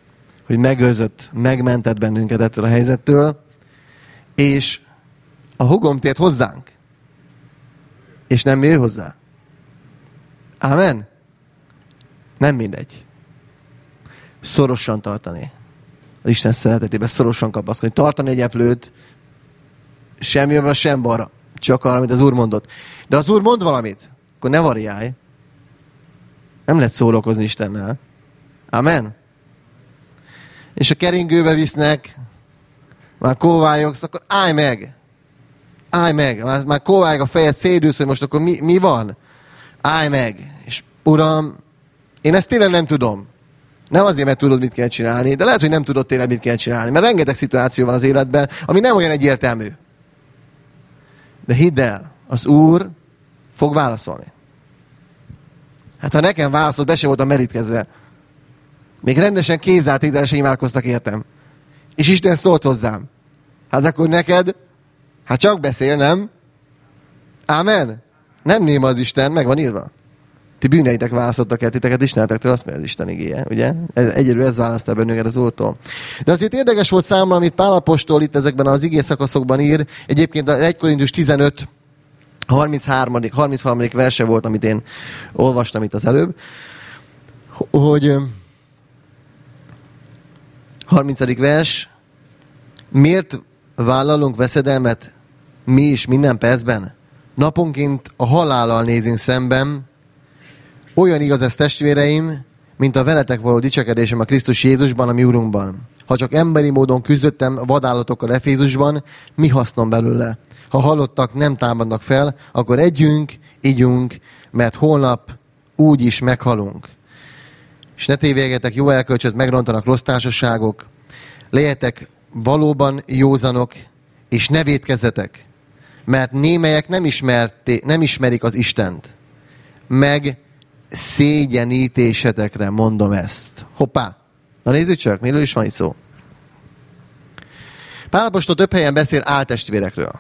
hogy megőrzött, megmentett bennünket ettől a helyzettől, és a húgom tért hozzánk, és nem mi ő hozzá. Ámen? Nem mindegy. Szorosan tartani. Az Isten szeretetében szorosan kapaszkodni. Tartani egy eplőt, sem jobbra, sem balra. Csak arra, amit az Úr mondott. De az Úr mond valamit, akkor ne variálj. Nem lehet szórakozni Istennel. Amen? És a keringőbe visznek, már kóvályogsz, akkor állj meg! Állj meg! Már, már kóvályog a fejed, szédülsz, hogy most akkor mi, mi van? Állj meg! És Uram, én ezt tényleg nem tudom. Nem azért, mert tudod, mit kell csinálni, de lehet, hogy nem tudod tényleg, mit kell csinálni. Mert rengeteg szituáció van az életben, ami nem olyan egyértelmű. De hidd el, az Úr fog válaszolni. Hát ha nekem válaszolt, be se voltam merítkezve. Még rendesen kézzeltételesen imádkoztak értem. És Isten szólt hozzám. Hát akkor neked, hát csak beszél, nem? Ámen? Nem néma az Isten, meg van írva. Ti bűneitek választottak el titeket Istenetektől, azt mondja az Isten igéje, ugye? Egyedül ez választál bennünket az Úrtól. De azért érdekes volt számomra, amit Pál apostol itt ezekben az igé szakaszokban ír. Egyébként az egy Korintus tizenöt harminchárom. harmincharmadik verse volt, amit én olvastam itt az előbb, hogy harmincadik vers, miért vállalunk veszedelmet mi is minden percben? Naponként a halállal nézünk szemben. Olyan igaz ez, testvéreim, mint a veletek való dicsekedésem a Krisztus Jézusban, a mi Urunkban. Ha csak emberi módon küzdöttem vadállatokkal Efézusban, mi hasznom belőle? Ha halottak nem támadnak fel, akkor együnk, igyunk, mert holnap úgy is meghalunk. És ne tévéljetek, jó elkölcsöt megrontanak rossz társaságok, legyetek valóban józanok, és ne vétkezzetek, mert némelyek nem, ismerté, nem ismerik az Istent. Meg szégyenítésetekre mondom ezt. Hoppá! Na nézzük csak, miről is van itt szó. Pál apostol több helyen beszél áltestvérekről.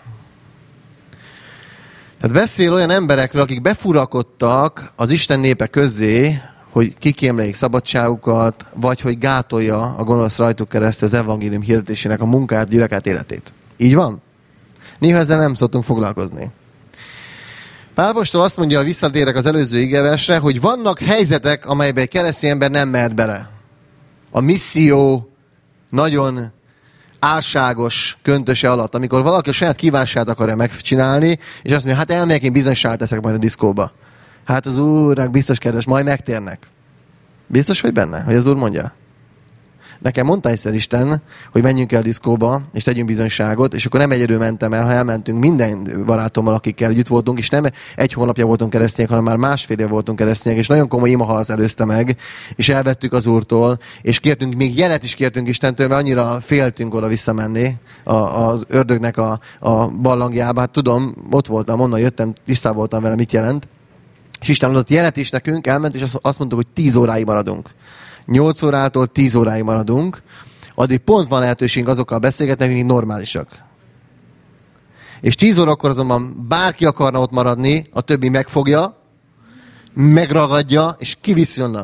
Tehát beszél olyan emberekről, akik befurakodtak az Isten népe közé, hogy kikémleljék szabadságukat, vagy hogy gátolja a gonosz rajtuk keresztül az evangélium hirdetésének a munkát, gyülekezet életét. Így van? Néha ezzel nem szoktunk foglalkozni. Pál apostol azt mondja, visszatérek az előző igeversre, hogy vannak helyzetek, amelyben egy keresztény ember nem mehet bele. A misszió nagyon álságos köntöse alatt, amikor valaki a saját kívánságát akarja megcsinálni, és azt mondja, hát elmegyek, én bizonyságot teszek majd a diszkóba. Hát az Úrnak biztos kedves, majd megtérnek. Biztos, hogy benne, hogy az Úr mondja? Nekem mondta egyszer Isten, hogy menjünk el diszkóba, és tegyünk bizonyságot, és akkor nem egyedül mentem el, ha elmentünk minden barátommal, akikkel együtt voltunk, és nem egy hónapja voltunk keresztények, hanem már másfél év voltunk keresztények, és nagyon komoly imahalasz előzte meg, és elvettük az Úrtól, és kértünk, még jelet is kértünk Istentől, mert annyira féltünk oda visszamenni a, az ördögnek a, a ballangjába. Hát tudom, ott voltam, onnan jöttem, tisztában voltam vele, mit jelent. És Isten adott jelet is nekünk, elment, és azt mondtuk, hogy tíz óráig maradunk. nyolc órától tíz óráig maradunk, addig pont van lehetőségünk azokkal beszélgetni, akik normálisak. És tíz órakor azonban bárki akarna ott maradni, a többi megfogja, megragadja, és kiviszi onnan.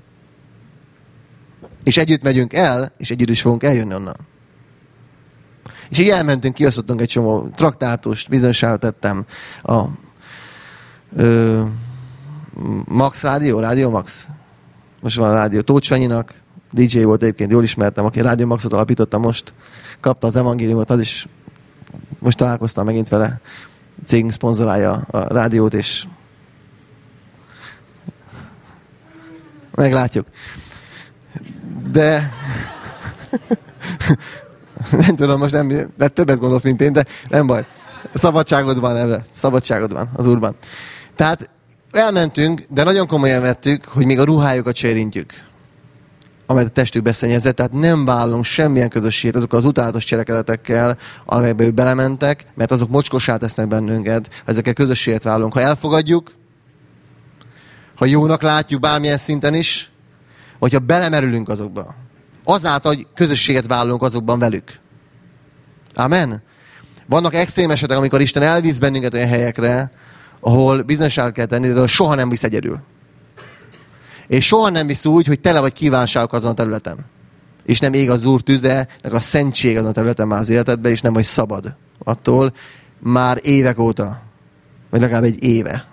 És együtt megyünk el, és együtt is fogunk eljönni onnan. És így elmentünk, kiosztottunk egy csomó traktátust, bizonyságot tettem a ö, Max Rádió, Rádió Max. Most van a Rádió Tóth Sanyinak, dé dzsé volt egyébként, jól ismertem, aki Rádió Maxot alapította most, kapta az evangéliumot, az is, most találkoztam megint vele, a cégünk szponzorálja a rádiót, és meglátjuk. De nem tudom, most nem, de többet gondolsz, mint én, de nem baj. Szabadságod van ebbre, szabadságod van az Úrban. Tehát elmentünk, de nagyon komolyan vettük, hogy még a ruhájukat se érintjük, amelyet a testük beszennyezett, tehát nem vállalunk semmilyen közösséget azokkal az utálatos cselekedetekkel, amelyekbe ők belementek, mert azok mocskossá tesznek bennünket, ha ezekkel közösséget vállalunk. Ha elfogadjuk, ha jónak látjuk bármilyen szinten is, vagy ha belemerülünk azokba, azáltal, hogy közösséget vállalunk azokban velük. Amen? Vannak extrém esetek, amikor Isten elvisz bennünket olyan helyekre, ahol bizonyságot kell tenni, de soha nem visz egyedül. És soha nem visz úgy, hogy tele vagy kívánságok azon a területen. És nem ég az Úr tüze, meg a szentség azon a területen már az életedben, és nem vagy szabad attól már évek óta. Vagy legalább egy éve.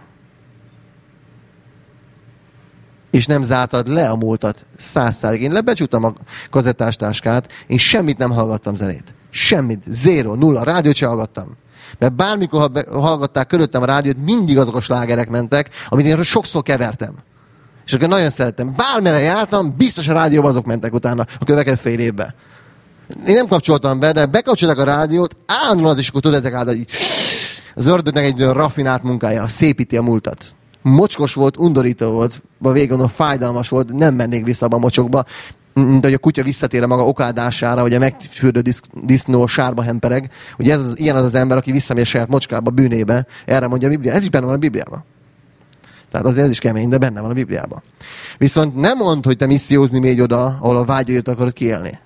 És nem zártad le a múltat száz százalék. Én lebecsuktam a kazettás táskát, én semmit nem hallgattam zenét. Semmit. Zéro, nulla. Rádiót sem hallgattam. Mert bármikor hallgatták körülöttem a rádiót, mindig azok a slágerek mentek, amit én sokszor kevertem. És akkor nagyon szerettem. Bármire jártam, biztos a rádióban azok mentek utána a következő fél évben. Én nem kapcsoltam be, de bekapcsolták a rádiót, állandóan az is, akkor tudod, ezek által, hogy az ördögnek egy raffinált munkája, szépíti a múltat. Mocskos volt, undorító volt, a végén fájdalmas volt, nem mennék vissza abba a mocsokba, mint hogy a kutya visszatér a maga okádására, vagy a megfürdő disz, disznó sárba hempereg. Ugye ez az, ilyen az az ember, aki visszamegy saját mocskába, bűnébe. Erre mondja a Biblia. Ez is benne van a Bibliában. Tehát azért ez is kemény, de benne van a Bibliában. Viszont nem mondd, hogy te missziózni mégy oda, ahol a vágyaidat akarod kiélni.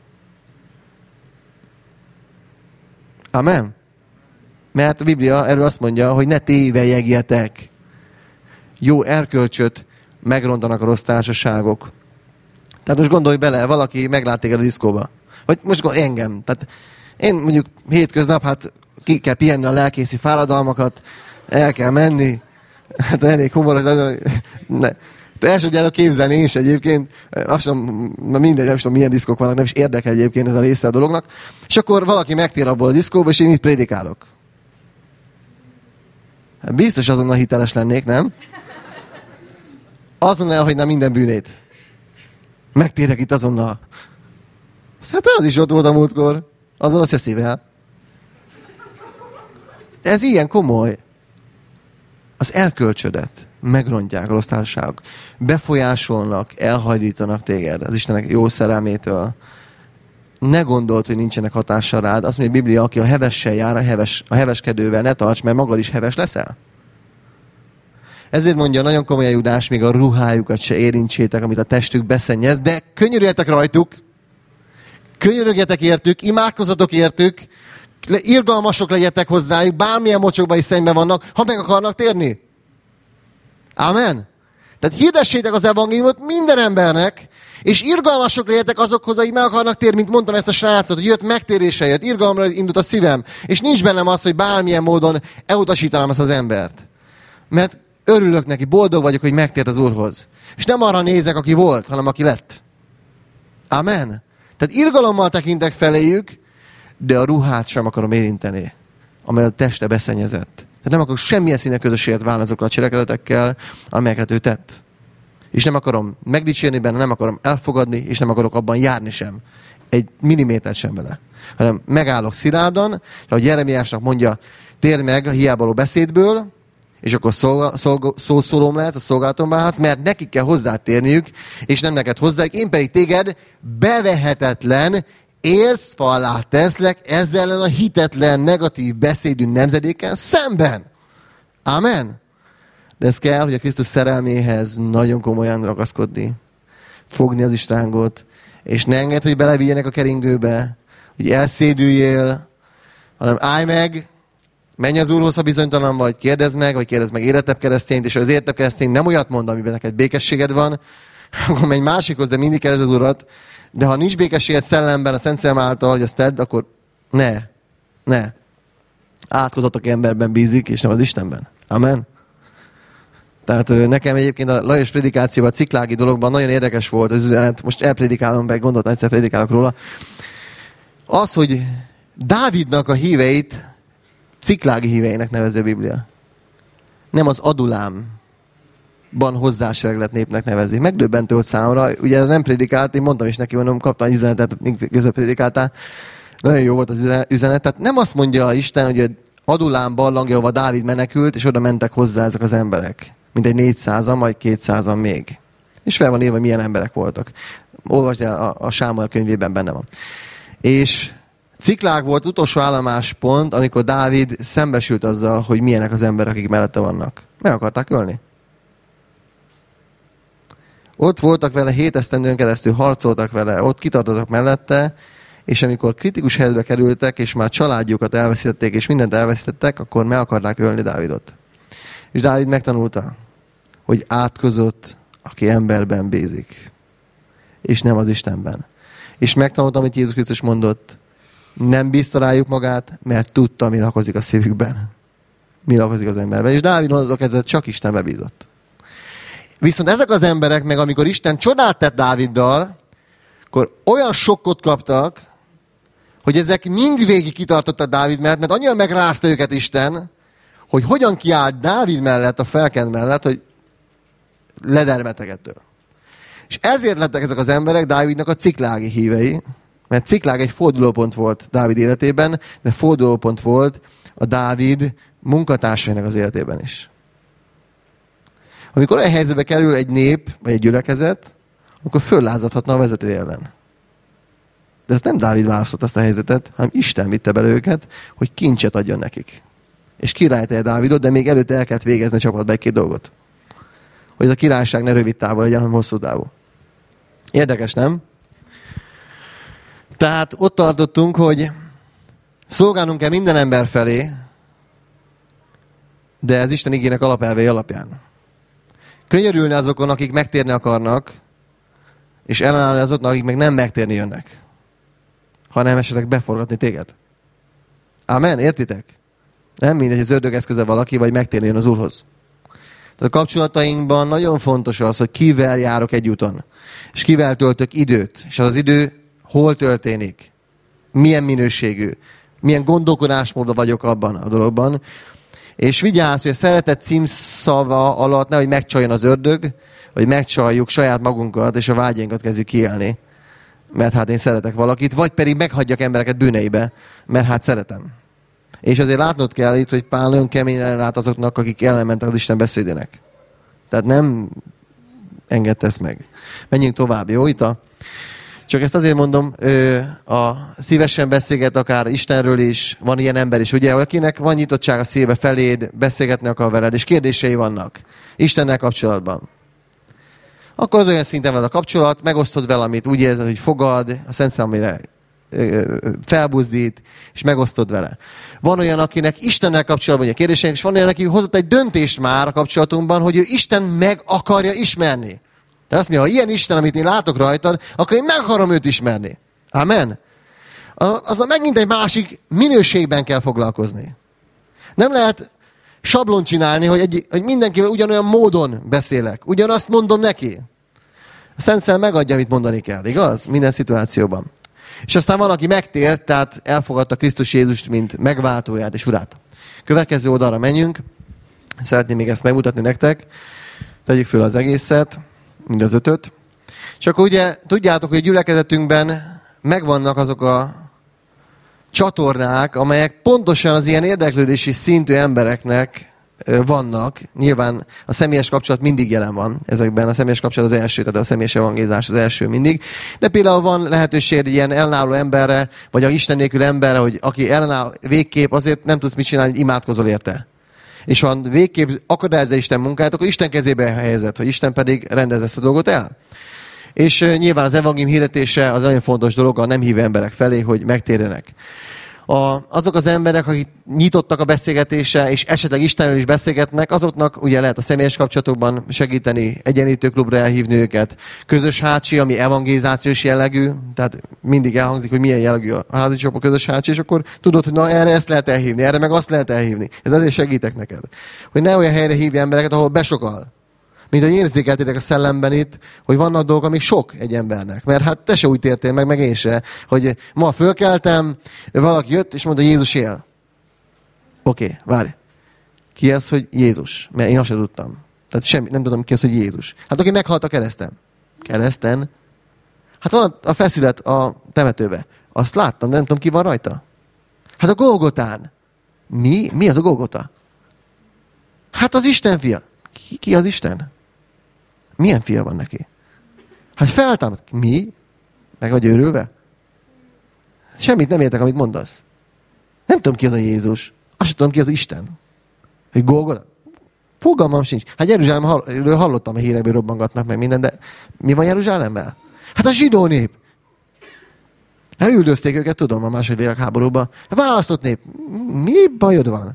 Amen? Mert a Biblia erről azt mondja, hogy ne tévejegjetek. Jó erkölcsöt megrontanak a rossz társaságok. Tehát most gondolj bele, valaki meglát téged a diszkóba. Vagy most engem. Tehát én mondjuk hétköznap, hát ki kell pihenni a lelkészi fáradalmakat, el kell menni. Hát elég humoros. Ne. De el sem tudjátok képzelni én is egyébként. Azt sem, mindegy, nem tudom milyen diszkók vannak, nem is érdekel egyébként ez a része a dolognak. És akkor valaki megtér abból a diszkóba, és én itt prédikálok. Hát biztos azonnal hiteles lennék, nem? Azonnal elhagynám minden bűnét. Megtérek itt azonnal. Hát az is ott volt a múltkor. Azon a szeszével. Ez ilyen komoly. Az erkölcsödet megrontják a rossz társaságok. Befolyásolnak, elhajlítanak téged az Istenek jó szerelmétől. Ne gondold, hogy nincsenek hatással rád. Azt mondja a Biblia, aki a hevessel jár, a, heves, a heveskedővel ne tarts, mert magad is heves leszel. Ezért mondja nagyon komolyan Judás, még a ruhájukat se érintsétek, amit a testük beszennyez, de könyörüljetek rajtuk, könyörögjetek értük, imádkozzatok értük, irgalmasok legyetek hozzájuk, bármilyen mocsokban is szennyben vannak, ha meg akarnak térni. Amen. Tehát hirdessétek az evangéliumot minden embernek, és irgalmasok legyetek azokhoz, akik meg akarnak térni, mint mondtam ezt a srácot, hogy jött megtérése jött, irgalomra indult a szívem, és nincs bennem az, hogy bármilyen módon elutasítanám ezt az embert. Mert örülök neki, boldog vagyok, hogy megtért az Úrhoz. És nem arra nézek, aki volt, hanem aki lett. Amen. Tehát irgalommal tekintek feléjük, de a ruhát sem akarom érinteni, amely a teste beszennyezett. Tehát nem akarok semmilyen színe közösséget válni azokkal a cselekedetekkel, amelyeket ő tett. És nem akarom megdicsérni benne, nem akarom elfogadni, és nem akarok abban járni sem. Egy millimétert sem vele. Hanem megállok szilárdan, és ahogy Jeremiásnak mondja, térj meg a hiábaló beszédből, és akkor szolga, szolga, szószólóm lehetsz, a szolgálaton válhatsz, mert nekik kell hozzátérniük, és nem neked hozzájuk. Én pedig téged bevehetetlen, ércfallá teszlek ezzel ellen a hitetlen, negatív beszédű nemzedéken szemben. Amen. De ez kell, hogy a Krisztus szerelméhez nagyon komolyan ragaszkodni. Fogni az istángot, és ne engedd, hogy belevigyenek a keringőbe, hogy elszédüljél, hanem állj meg, menj az Úrhoz, ha bizonytalan vagy, kérdezd meg, vagy kérdezd meg életebb keresztényt, és az életebb keresztény nem olyat mond, amiben neked békességed van, akkor menj másikhoz, de mindig keresd az Urat, de ha nincs békességed szellemben, a Szent Szellem által, hogy azt tedd, akkor ne, ne. Átkozatok emberben bízik, és nem az Istenben. Amen. Tehát nekem egyébként a Lajos prédikációban, a ciklági dologban nagyon érdekes volt az üzenet, most elprédikálom be, gondoltam, egyszer prédikálok róla. Az, hogy Dávidnak a híveit ciklági híveinek nevezi a Biblia. Nem az Adulámban hozzásreglet népnek nevezi. Megdöbbentő volt számomra. Ugye nem prédikált, én mondtam is neki, mondom, kaptam egy üzenetet, közben prédikáltál. Nagyon jó volt az üzenet. Tehát nem azt mondja Isten, hogy Adulám barlangja, ahova Dávid menekült, és oda mentek hozzá ezek az emberek. Mindegy négyszázan, majd kétszázan még. És fel van írva, milyen emberek voltak. Olvasd el, a, a Sámuel könyvében benne van. És Ciklág volt utolsó állomáspont, amikor Dávid szembesült azzal, hogy milyenek az emberek, akik mellette vannak. Meg akarták ölni. Ott voltak vele, hét esztendőn keresztül harcoltak vele, ott kitartottak mellette, és amikor kritikus helyzetbe kerültek, és már családjukat elveszítették, és mindent elveszítettek, akkor meg akarták ölni Dávidot. És Dávid megtanulta, hogy átkozott, aki emberben bízik, és nem az Istenben. És megtanultam, amit Jézus Krisztus mondott. Nem bízta rájuk magát, mert tudta, mi lakozik a szívükben. Mi lakozik az emberben. És Dávid onnantól kezdve csak Istenbe bízott. Viszont ezek az emberek, meg amikor Isten csodát tett Dáviddal, akkor olyan sokkot kaptak, hogy ezek mindvégig kitartottak Dávid mellett, mert annyira megrázta őket Isten, hogy hogyan kiállt Dávid mellett, a felkent mellett, hogy ledermettek ettől. És ezért lettek ezek az emberek Dávidnak a Ciklági hívei, mert Ciklág egy fordulópont volt Dávid életében, de fordulópont volt a Dávid munkatársainak az életében is. Amikor olyan helyzetbe kerül egy nép, vagy egy gyülekezet, akkor föllázadhatna a vezető ellen. De ezt nem Dávid választott azt a helyzetet, hanem Isten vitte bele őket, hogy kincset adjon nekik. És királytelje Dávidot, de még előtte el kellett végezni a csapatba egy-két dolgot. Hogy ez a királyság ne rövid távol legyen, hanem hosszú távú. Érdekes, nem? Tehát ott tartottunk, hogy szolgálnunk kell minden ember felé, de ez Isten igének alapelvei alapján. Könyörülni azokon, akik megtérni akarnak, és ellenállni azoknak, akik meg nem megtérni jönnek, hanem esetleg beforgatni téged. Amen, értitek? Nem mindegy, hogy az ördög eszköze valaki, vagy megtérni jön az Úrhoz. Tehát a kapcsolatainkban nagyon fontos az, hogy kivel járok egy úton, és kivel töltök időt, és az az idő hol történik, milyen minőségű, milyen gondolkodásmódban vagyok abban a dologban, és vigyázz, hogy a szeretet címszava alatt nehogy megcsaljon az ördög, vagy megcsaljuk saját magunkat, és a vágyainkat kezdjük kiélni, mert hát én szeretek valakit, vagy pedig meghagyjak embereket bűneibe, mert hát szeretem. És azért látnod kell itt, hogy Pál nagyon keményen lát azoknak, akik ellenmentek az Isten beszédének. Tehát nem engedte ezt meg. Menjünk tovább, jó? Itt a... Csak ezt azért mondom, a szívesen beszélget akár Istenről is, van ilyen ember is, ugye, akinek van nyitottság a szíve feléd, beszélgetni akar veled, és kérdései vannak Istennel kapcsolatban. Akkor az olyan szinten van a kapcsolat, megosztod vele, amit úgy érzed, hogy fogad, a Szent Szellemére felbuzdít, és megosztod vele. Van olyan, akinek Istennel kapcsolatban a kérdéseink, és van olyan, aki hozott egy döntést már a kapcsolatunkban, hogy ő Isten meg akarja ismerni. Tehát azt mondja, ha ilyen Isten, amit én látok rajtad, akkor én meg akarom őt ismerni. Amen. Azzal megint egy másik minőségben kell foglalkozni. Nem lehet sablon csinálni, hogy, egy, hogy mindenkivel ugyanolyan módon beszélek. Ugyanazt mondom neki. A Szent Szellem megadja, amit mondani kell, igaz? Minden szituációban. És aztán van, aki megtért, tehát elfogadta Krisztus Jézust, mint megváltóját és urát. Következő oldalra menjünk. Szeretném még ezt megmutatni nektek. Tegyük föl az egészet, mind az ötöt. És akkor ugye tudjátok, hogy a gyülekezetünkben megvannak azok a csatornák, amelyek pontosan az ilyen érdeklődési szintű embereknek vannak. Nyilván a személyes kapcsolat mindig jelen van ezekben. A személyes kapcsolat az első, tehát a személyes evangélizás az első mindig. De például van lehetőség egy ilyen ellenálló emberre, vagy a Isten nélkül emberre, hogy aki ellenáll végképp, azért nem tudsz mit csinálni, hogy imádkozol érte. És ha végképp akadályozza Isten munkáját, akkor Isten kezébe helyezett, hogy Isten pedig rendez ezt a dolgot el. És nyilván az evangélium hirdetése az nagyon fontos dolog a nem hívő emberek felé, hogy megtérjenek. A, azok az emberek, akik nyitottak a beszélgetése, és esetleg Istenről is beszélgetnek, azoknak ugye lehet a személyes kapcsolatokban segíteni, egyenlítőklubra elhívni őket. Közös hácsi, ami evangelizációs jellegű, tehát mindig elhangzik, hogy milyen jellegű a házi csoport, közös hácsi, és akkor tudod, hogy na erre ezt lehet elhívni, erre meg azt lehet elhívni. Ez azért segítek neked. Hogy ne olyan helyre hívj embereket, ahol besokal. Mint hogy érzékeltétek a szellemben itt, hogy vannak dolgok, amik sok egy embernek. Mert hát te se úgy tértél meg, meg én se, hogy ma fölkeltem, valaki jött, és mondta, Jézus él. Oké, okay, várj. Ki az, hogy Jézus? Mert én azt sem tudtam. Tehát semmi, nem tudom, ki az, hogy Jézus. Hát oké, meghalt a kereszten. Kereszten? Hát van a feszület a temetőbe. Azt láttam, de nem tudom, ki van rajta. Hát a Golgotán. Mi? Mi az a Golgota? Hát az Isten fia. Ki, ki az Isten? Milyen fia van neki? Hát feltámad. Mi? Meg vagy őrülve? Semmit nem értek, amit mondasz. Nem tudom, ki az a Jézus. Azt sem tudom, ki az Isten. Hogy Golgota? Fogalmam sincs. Hát Jeruzsálemről hallottam, a hírekből robbangatnak meg minden, de mi van Jeruzsálemmel? Hát a zsidó nép. Hát üldözték őket, tudom, a második világháborúban. A választott nép. Mi bajod van?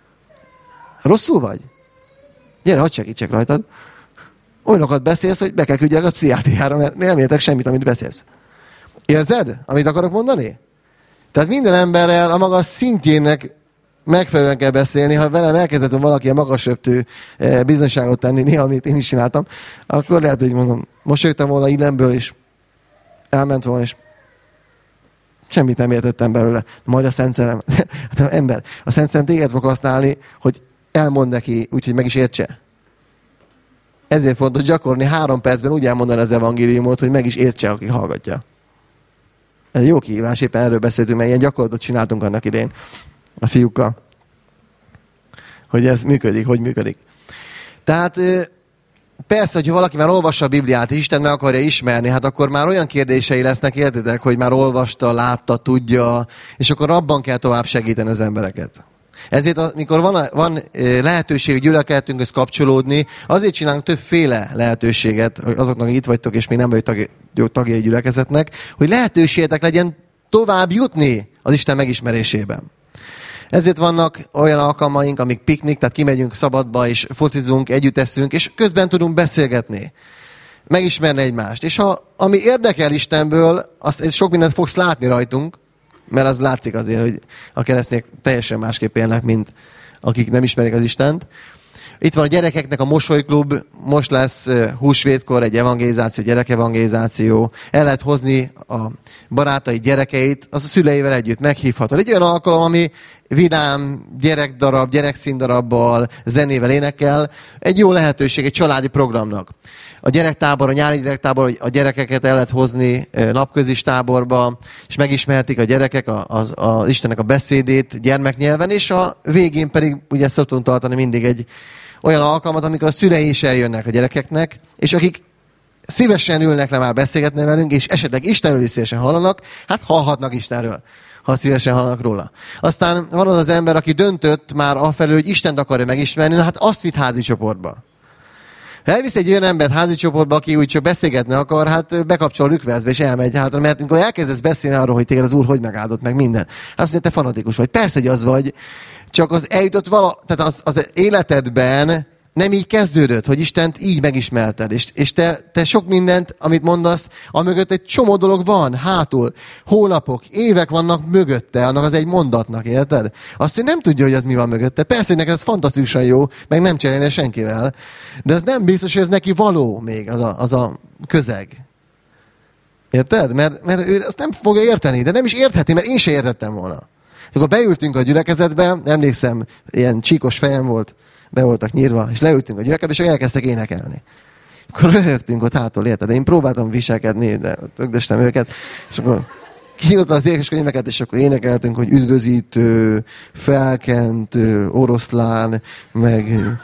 Rosszul vagy? Gyere, hadd segítsek rajtad. Olyanokat beszélsz, hogy be kell küldjek a pszichiátriára, mert nem értek semmit, amit beszélsz. Érzed, amit akarok mondani? Tehát minden emberrel a maga szintjének megfelelően kell beszélni. Ha velem elkezdett valaki a magasröptő bizonyságot tenni, néha, amit én is csináltam, akkor lehet, hogy mondom, mosolyogtam volna illemből, és elment volna, és semmit nem értettem belőle. Majd a Szent Szellem, hát ember, a Szent Szellem téged fog használni, hogy elmond neki, úgyhogy meg is értse. Ezért fontos gyakorolni három percben úgy elmondani az evangéliumot, hogy meg is értse, aki hallgatja. Ez jó kihívás, éppen erről beszéltünk, mert ilyen gyakorlatot csináltunk annak idén a fiúkkal. Hogy ez működik, hogy működik. Tehát persze, hogyha valaki már olvassa a Bibliát, és Isten meg akarja ismerni, hát akkor már olyan kérdései lesznek, értitek, hogy már olvasta, látta, tudja, és akkor abban kell tovább segíteni az embereket. Ezért, amikor van, van lehetőség, hogy gyülekezetünkhöz kapcsolódni, azért csinálunk többféle lehetőséget, azoknak, akik itt vagytok, és még nem vagytok tagjai gyülekezetnek, hogy lehetőségetek legyen tovább jutni az Isten megismerésében. Ezért vannak olyan alkalmaink, amik piknik, tehát kimegyünk szabadba, és focizunk, együtt eszünk, és közben tudunk beszélgetni, megismerni egymást. És ha ami érdekel Istenből, azt sok mindent fogsz látni rajtunk, mert az látszik azért, hogy a keresztények teljesen másképp élnek, mint akik nem ismerik az Istent. Itt van a gyerekeknek a mosolyklub, most lesz húsvétkor egy evangelizáció, gyerekevangelizáció. El lehet hozni a barátai gyerekeit, az a szüleivel együtt meghívhatod. Egy olyan alkalom, ami vidám, gyerekdarab, gyerekszíndarabbal, zenével, énekkel. Egy jó lehetőség egy családi programnak. A gyerektábor, a nyári gyerektábor, a gyerekeket el lehet hozni napközis táborba, és megismerhetik a gyerekek az, az Istennek a beszédét gyermeknyelven, és a végén pedig ugye szoktunk tartani mindig egy olyan alkalmat, amikor a szülei is eljönnek a gyerekeknek, és akik szívesen ülnek le már beszélgetni velünk, és esetleg Istenről is szívesen hallanak, hát hallhatnak Istenről, ha szívesen hallanak róla. Aztán van az az ember, aki döntött már afelől, hogy Istent akarja megismerni, na hát azt vitt házi csoportba. Ha elvisz egy olyan embert házi csoportba, aki úgy csak beszélgetni akar, hát bekapcsol a rükvercbe, és elmegy hátra, mert amikor elkezdesz beszélni arról, hogy téged az Úr hogy megáldott meg minden, azt mondja, te fanatikus vagy. Persze, hogy az vagy, csak az eljutott vala, tehát az, az életedben nem így kezdődött, hogy Istent így megismerted, és, és te, te sok mindent, amit mondasz, amögött egy csomó dolog van, hátul, hónapok, évek vannak mögötte, annak az egy mondatnak, érted? Azt, hogy nem tudja, hogy az mi van mögötte. Persze, hogy neked ez fantasztikusan jó, meg nem cserélne senkivel, de az nem biztos, hogy ez neki való még, az a, az a közeg. Érted? Mert, mert ő azt nem fogja érteni, de nem is értheti, mert én se értettem volna. Akkor beültünk a gyülekezetbe, emlékszem, ilyen csíkos fejem volt, be voltak nyírva, és leültünk a gyülekezetbe, és elkezdtek énekelni. Akkor röhögtünk ott hátul, érted? De én próbáltam viselkedni, de ögdöstem őket, és akkor kinyitottam az énekeskönyveket, és akkor énekeltünk, hogy üdvözítő, felkentő, oroszlán, meg,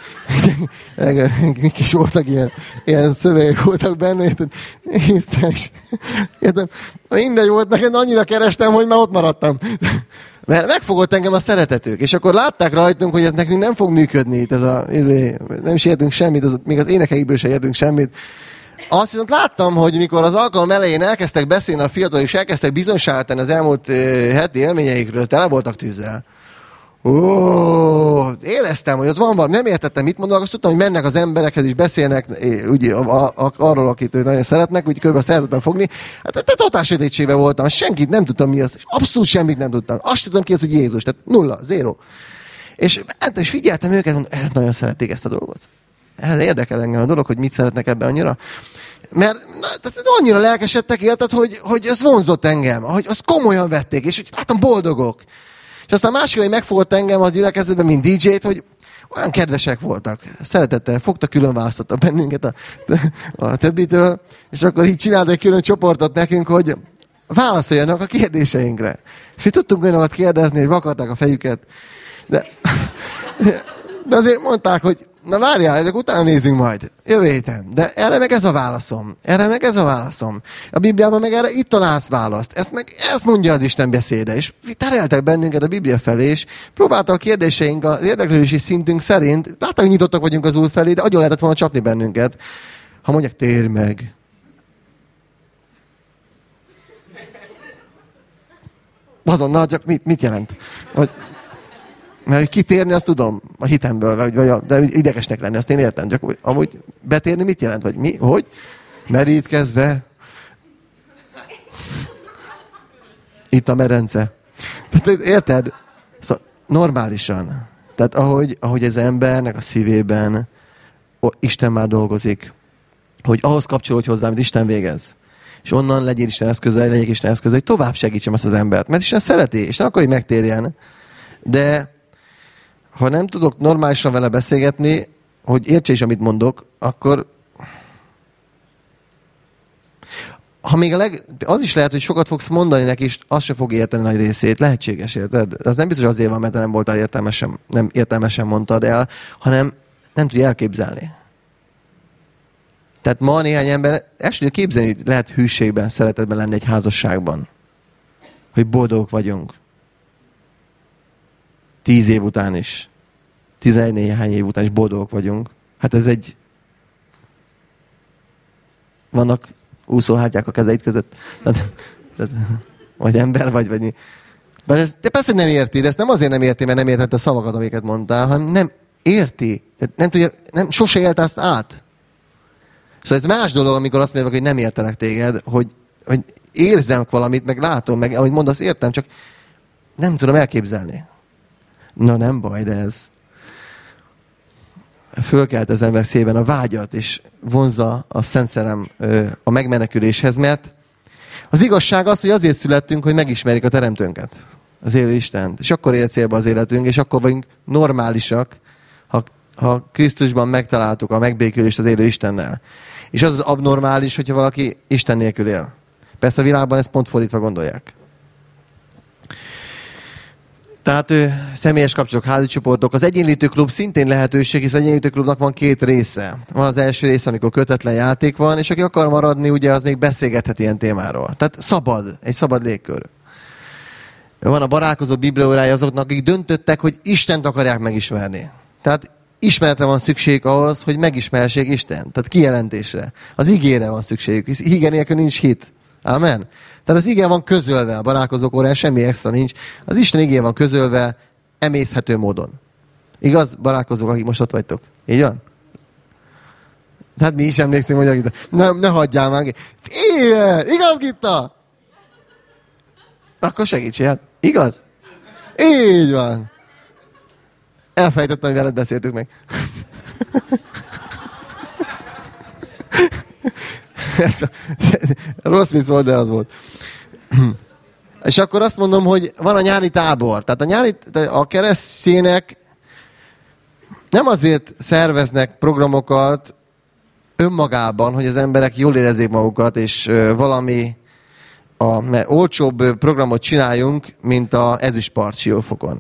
meg mik is voltak ilyen, ilyen szövegek voltak benne, érted? Isten is. Érted? Mindegy volt, nekem annyira kerestem, hogy már ott maradtam. Mert megfogott engem a szeretetük, és akkor látták rajtunk, hogy ez nekünk nem fog működni itt, ez a, ez, nem is értünk semmit, az, még az énekeikből se értünk semmit. Azt viszont láttam, hogy mikor az alkalom elején elkezdtek beszélni a fiatalok, és elkezdtek bizonyságot tenni az elmúlt uh, heti élményeikről, tele voltak tűzzel. Ó, éreztem, hogy ott van valami, nem értettem, mit mondanak, azt tudtam, hogy mennek az emberekhez, és beszélnek úgy, a, a, arról, akit nagyon szeretnek, úgy körülbelül el tudtam fogni. Hát te totál sötétségben voltam, senkit nem tudtam mi az, abszolút semmit nem tudtam. Azt tudtam ki az, hogy Jézus, tehát nulla, zéro. És, és figyeltem őket, mondom, nagyon szerették ezt a dolgot. Ez érdekel engem a dolog, hogy mit szeretnek ebben annyira. Mert na, tehát annyira lelkesedtek, érted, hogy, hogy ez vonzott engem, hogy azt komolyan vették, és hogy láttam boldogok. És aztán másik, hogy megfogott engem a gyülekezetben, mint dé dzsét, hogy olyan kedvesek voltak. Szeretettel fogtak, külön választottak bennünket a, a többitől, és akkor így csinált egy külön csoportot nekünk, hogy válaszoljanak a kérdéseinkre. És mi tudtunk olyanokat kérdezni, hogy vakarták a fejüket. De, de azért mondták, hogy na várjál, ezek utána nézzünk majd. Jövő héten. De erre meg ez a válaszom. Erre meg ez a válaszom. A Bibliában meg erre itt találsz választ. Ezt meg ezt mondja az Isten beszéde. És tereltek bennünket a Biblia felé, és próbáltak a kérdéseink az érdeklődési szintünk szerint. Látták, hogy nyitottak vagyunk az Úr felé, de agyon lehetett volna csapni bennünket. Ha mondják, térj meg. Azonnal csak mit, mit jelent? Vagy... Mert kitérni, azt tudom, a hitemből, vagy, vagy a, de idegesnek lenni, azt én értem. Csak amúgy betérni mit jelent? Vagy mi? Hogy? Merítkezz be. Itt a medence. Tehát érted? Szóval normálisan. Tehát ahogy, ahogy az embernek a szívében Isten már dolgozik, hogy ahhoz kapcsolódj hozzá, amit Isten végez. És onnan legyél Isten eszköze, legyek Isten eszköze, hogy tovább segítsem azt az embert. Mert Isten szereti, és nem akar, hogy megtérjen. De ha nem tudok normálisan vele beszélgetni, hogy értse is, amit mondok, akkor ha még a leg... az is lehet, hogy sokat fogsz mondani neki, és azt se fog érteni nagy részét. Lehetséges, érted? Az nem biztos azért van, mert nem voltál értelmesen, nem értelmesen mondtad el, hanem nem tudja elképzelni. Tehát ma néhány ember el sem tudja képzelni, hogy lehet hűségben, szeretetben lenni egy házasságban. Hogy boldogok vagyunk. Tíz év után is. Tizenegy néhány év után is boldogok vagyunk. Hát ez egy... Vannak úszóhártyák a kezeid között. Vagy ember vagy, vagy mi. De, ez, de persze nem érti, de ezt nem azért nem érti, mert nem értette a szavakat, amiket mondtál, hanem nem érti. Nem tudja, nem, sose élte azt át. Szóval ez más dolog, amikor azt mondják, hogy nem értelek téged, hogy, hogy érzem valamit, meg látom, meg ahogy mondasz, értem, csak nem tudom elképzelni. Na nem baj, de ez fölkelt az ember szívben a vágyat, és vonzza a Szent Szellem a megmeneküléshez, mert az igazság az, hogy azért születtünk, hogy megismerjük a Teremtőnket, az élő Istent. És akkor ér célba az életünk, és akkor vagyunk normálisak, ha, ha Krisztusban megtaláltuk a megbékülést az élő Istennel. És az az abnormális, hogyha valaki Isten nélkül él. Persze a világban ezt pont fordítva gondolják. Tehát ő, személyes kapcsolatok, házi csoportok. Az egyenlítő klub szintén lehetőség, hisz az egyenlítő klubnak van két része. Van az első része, amikor kötetlen játék van, és aki akar maradni, ugye az még beszélgethet ilyen témáról. Tehát szabad, egy szabad légkör. Van a barátkozó bibliaórája azoknak, akik döntöttek, hogy Istent akarják megismerni. Tehát ismeretre van szükség ahhoz, hogy megismerhessék Istent. Tehát kijelentésre. Az igére van szükségük, hisz ige nélkül nincs hit. Amen. Tehát az ige van közölve, a barátkozók órája semmi extra nincs. Az Isten igé van közölve, emészhető módon. Igaz, barátkozók, akik most ott vagytok? Így van? Tehát mi is emlékszünk, hogy Gitta. Ne, ne hagyjál már. Igen, igaz, Gitta? Akkor segíts, hát. Igaz? Így van. Elfejtettem, hogy veled beszéltük meg. Rossz vicc volt, de az volt. És akkor azt mondom, hogy van a nyári tábor. Tehát a nyári, a keresztények nem azért szerveznek programokat önmagában, hogy az emberek jól érezzék magukat, és valami a, olcsóbb programot csináljunk, mint a ezüstpart Siófokon.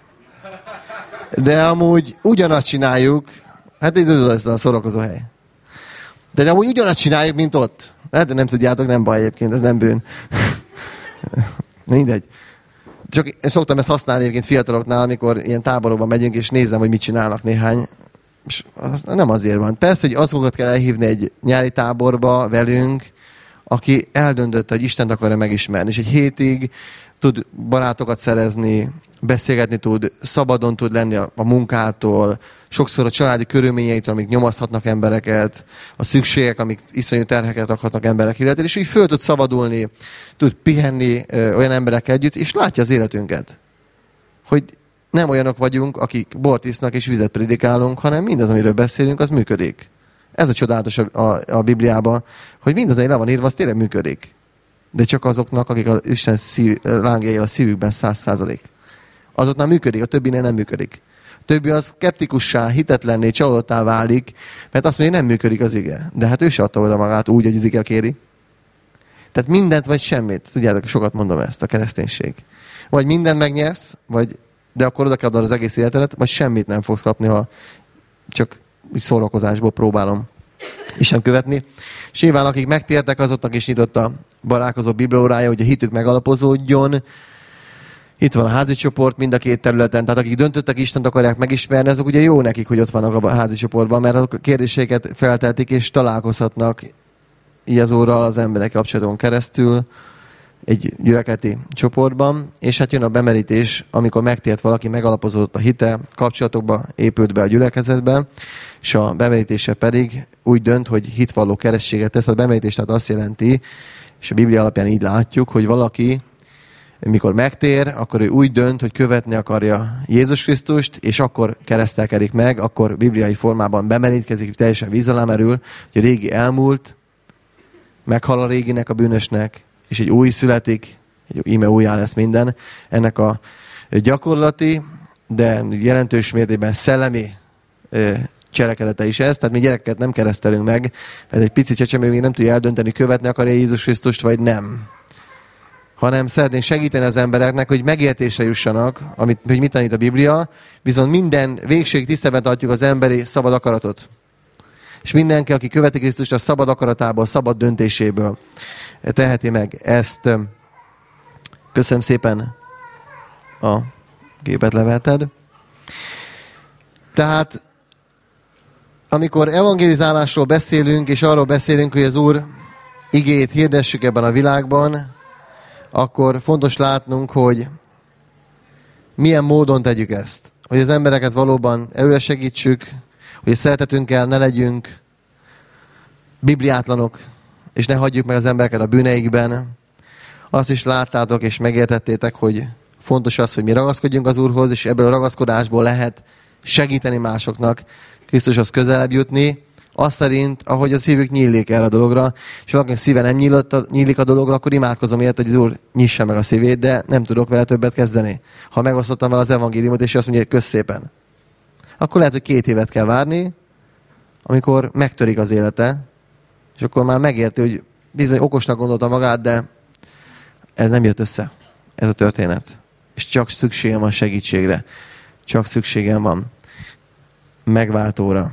De amúgy ugyanazt csináljuk, hát így ez a szórakozó hely. De amúgy ugyanazt csináljuk, mint ott. Hát nem tudjátok, nem baj egyébként, ez nem bűn. Mindegy. Csak én szoktam ezt használni egyébként fiataloknál, amikor ilyen táborokban megyünk, és nézem, hogy mit csinálnak néhány. És az nem azért van. Persze, hogy azokat kell elhívni egy nyári táborba velünk, aki eldöntött, hogy Istent akarja megismerni. És egy hétig tud barátokat szerezni, beszélgetni tud, szabadon tud lenni a, a munkától, sokszor a családi körülményeitől, amik nyomaszthatnak embereket, a szükségek, amik iszonyú terheket rakhatnak emberek életére, és így föl tud szabadulni, tud pihenni ö, olyan emberekkel együtt, és látja az életünket. Hogy nem olyanok vagyunk, akik bort isznak és vizet predikálunk, hanem mindaz, amiről beszélünk, az működik. Ez a csodálatos a, a, a Bibliában, hogy mindaz, ami le van írva, az tényleg működik. De csak azoknak, akik a Isten szív, lángja él a szívükben száz százalék. Azoknál működik, a többinél nem működik. A többi az szkeptikussá, hitetlenné, csalódottá válik, mert azt mondja, hogy nem működik az ige. De hát ő se adta oda magát úgy, hogy az ige kéri. Tehát mindent vagy semmit. Tudjátok, sokat mondom ezt, a kereszténység. Vagy mindent megnyersz, vagy, de akkor oda kell adni az egész életedet, vagy semmit nem fogsz kapni, ha csak úgy szórakozásból próbálom Isten követni. És nyilván, akik megtértek, azoknak is nyitott a barátkozó bibliaórája, hogy a hitük megalapozódjon. Itt van a házi csoport mind a két területen, tehát akik döntöttek, Istent akarják megismerni, azok ugye jó nekik, hogy ott vannak a házi csoportban, mert azok a kérdéseket felteltik, és találkozhatnak így az Úrral az emberek kapcsolaton keresztül egy gyülekezeti csoportban, és hát jön a bemerítés, amikor megtért valaki, megalapozódott a hite, kapcsolatokba épült be a gyülekezetbe, és a bemerítése pedig úgy dönt, hogy hitvalló keresztséget tesz. A bemerítés tehát azt jelenti, és a Biblia alapján így látjuk, hogy valaki mikor megtér, akkor ő úgy dönt, hogy követni akarja Jézus Krisztust, és akkor keresztelkedik meg, akkor bibliai formában bemerítkezik, teljesen víz alá merül, hogy a régi elmúlt, meghal a réginek, a bűnösnek, és egy új születik, egy íme újjá lesz minden. Ennek a gyakorlati, de jelentős mértékben szellemi cselekedete is ez, tehát mi gyerekeket nem keresztelünk meg, mert egy pici csecsemő még nem tudja eldönteni, követni akarja Jézus Krisztust, vagy nem. Hanem szeretnénk segíteni az embereknek, hogy megértésre jussanak, amit, hogy mit tanít a Biblia, viszont minden végség tiszteletben tartjuk az emberi szabad akaratot. És mindenki, aki követi Krisztust, a szabad akaratából, szabad döntéséből teheti meg ezt. Köszönöm szépen, a gépet levelted. Tehát, amikor evangelizálásról beszélünk, és arról beszélünk, hogy az Úr igéjét hirdessük ebben a világban, akkor fontos látnunk, hogy milyen módon tegyük ezt. Hogy az embereket valóban előre segítsük, hogy a szeretetünkkel ne legyünk bibliátlanok, és ne hagyjuk meg az embereket a bűneikben. Azt is láttátok és megértettétek, hogy fontos az, hogy mi ragaszkodjunk az Úrhoz, és ebből a ragaszkodásból lehet segíteni másoknak Krisztushoz közelebb jutni, azt szerint, ahogy a szívük nyílik erre a dologra, és valakinek szíve nem nyílott, nyílik a dologra, akkor imádkozom ilyet, hogy az Úr nyissa meg a szívét, de nem tudok vele többet kezdeni. Ha megosztottam vele az evangéliumot, és azt mondja, hogy kösz szépen. Akkor lehet, hogy két évet kell várni, amikor megtörik az élete, és akkor már megérti, hogy bizony okosnak gondolta magát, de ez nem jött össze, ez a történet. És csak szükségem van segítségre. Csak szükségem van megváltóra.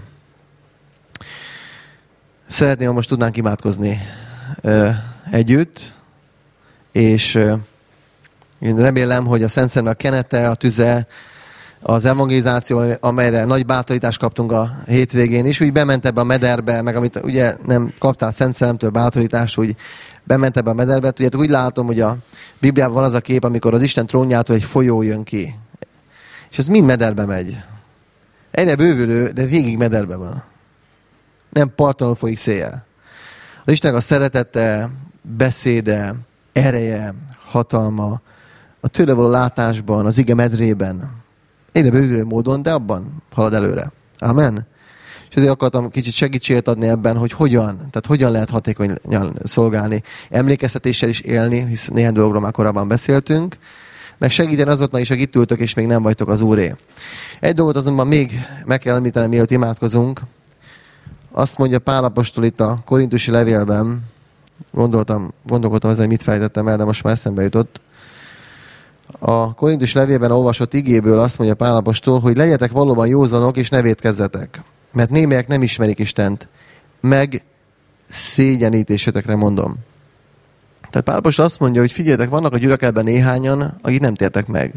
Szeretném, ha most tudnánk imádkozni ö, együtt, és ö, én remélem, hogy a Szent Szellem a kenete, a tüze, az evangelizáció, amelyre nagy bátorítást kaptunk a hétvégén is, úgy bement ebbe a mederbe, meg amit ugye nem kaptál Szent Szellemtől bátorítást, úgy bement ebbe a mederbe. Tudjátok, úgy látom, hogy a Bibliában van az a kép, amikor az Isten trónjától egy folyó jön ki. És ez mind mederbe megy. Egyre bővülő, de végig mederbe van. Nem parttalanul folyik széjjel. Az Istennek a szeretete, beszéde, ereje, hatalma, a tőle való látásban, az ige medrében, egyre bővülő módon, de abban halad előre. Amen. És ezért akartam kicsit segítséget adni ebben, hogy hogyan, tehát hogyan lehet hatékonyan szolgálni, emlékeztetéssel is élni, hisz néhány dologról már korábban beszéltünk, meg segíteni azoknak is, akik itt ültök, és még nem vagytok az Úré. Egy dolgot azonban még meg kell említenem, mielőtt imádkozunk. Azt mondja Pál apostol itt a korintusi levélben, gondoltam, gondolkodtam ezzel, mit fejtettem el, de most már eszembe jutott. A korintusi levélben olvasott igéből azt mondja Pál apostol, hogy legyetek valóban józanok, és ne vétkezzetek. Mert némelyek nem ismerik Istent. Meg szégyenítésetekre mondom. Tehát Pál apostol azt mondja, hogy figyeljetek, vannak a gyülekezetben néhányan, akik nem tértek meg.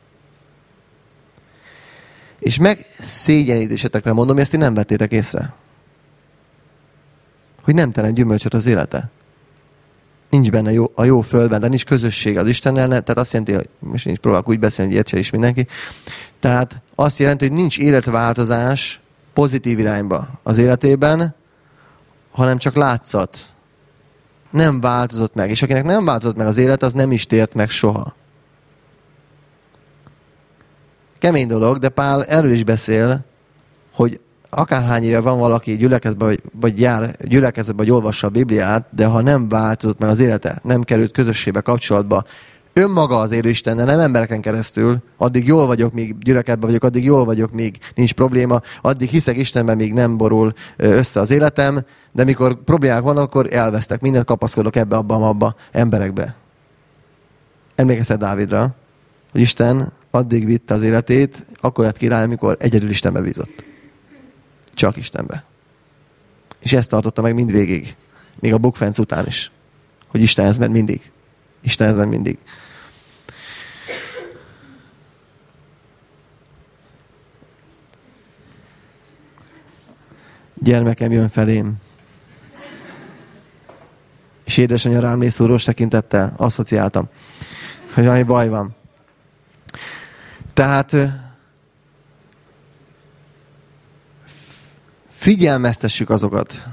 És meg szégyenítésetekre mondom, ezt ti nem vettétek észre. Hogy nem terem gyümölcsöt az élete. Nincs benne jó, a jó földben, de nincs közösség az Istennel, tehát azt jelenti, hogy most nincs próbálok úgy beszélni, hogy értse is mindenki. Tehát azt jelenti, hogy nincs életváltozás pozitív irányba az életében, hanem csak látszat. Nem változott meg. És akinek nem változott meg az élet, az nem is tért meg soha. Kemény dolog, de Pál erről is beszél, hogy akárhány éve van valaki gyülekezetben, vagy, vagy jár gyülekezetben, vagy olvassa a Bibliát, de ha nem változott meg az élete, nem került közösségbe, kapcsolatba, önmaga az élő Istennel, nem embereken keresztül, addig jól vagyok, míg gyülekezetben vagyok, addig jól vagyok, míg nincs probléma, addig hiszek Istenben, míg nem borul össze az életem, de mikor problémák vannak, akkor elvesztek, mindent kapaszkodok ebbe, abba, abba, emberekbe. Emlékeztek Dávidra, hogy Isten addig vitte az életét, akkor lett király, amikor egyedül Istenbe bízott. Csak Istenbe. És ezt tartotta meg mindvégig. Még a bukfenc után is. Hogy Istenhez ment mindig. Istenhez ment mindig. Gyermekem jön felém. És édesanyja rám néz szúrós tekintettel. Asszociáltam. Hogy valami baj van. Tehát figyelmeztessük azokat,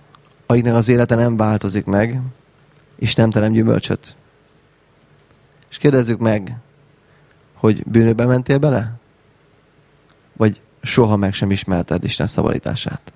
akiknek az élete nem változik meg, és nem terem gyümölcsöt. és kérdezzük meg, hogy bűnöbe mentél bele? Vagy soha meg sem ismerted Isten szabadítását?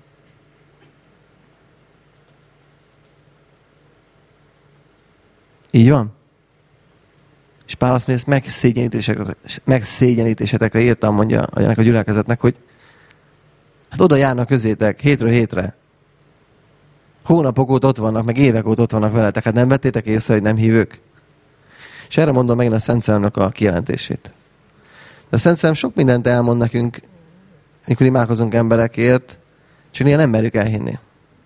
Így van? És Pál azt mondja, ezt megszégyenítésekre, megszégyenítésetekre írtam, mondja ennek a gyülekezetnek, hogy hát oda járnak közétek, hétről hétre. Hónapok óta ott vannak, meg évek óta ott vannak veletek. Hát nem vettétek észre, hogy nem hívők? És erre mondom megint a Szent Szellemnek a kijelentését. De a Szent Szellem sok mindent elmond nekünk, amikor imádkozunk emberekért, csak néha nem merjük elhinni.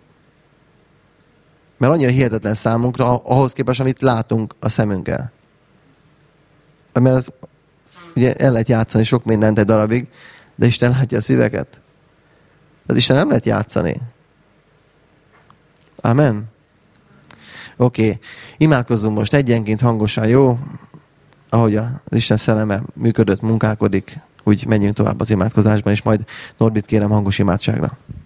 Mert annyira hihetetlen számunkra, ahhoz képest, amit látunk a szemünkkel. Mert az, ugye el lehet játszani sok mindent egy darabig, de Isten látja a szíveket. Tehát Isten nem lehet játszani. Amen. Oké. Okay. Imádkozzunk most egyenként hangosan, jó? Ahogy az Isten szelleme működött, munkálkodik, úgy menjünk tovább az imádkozásban, és majd Norbit kérem hangos imádságra.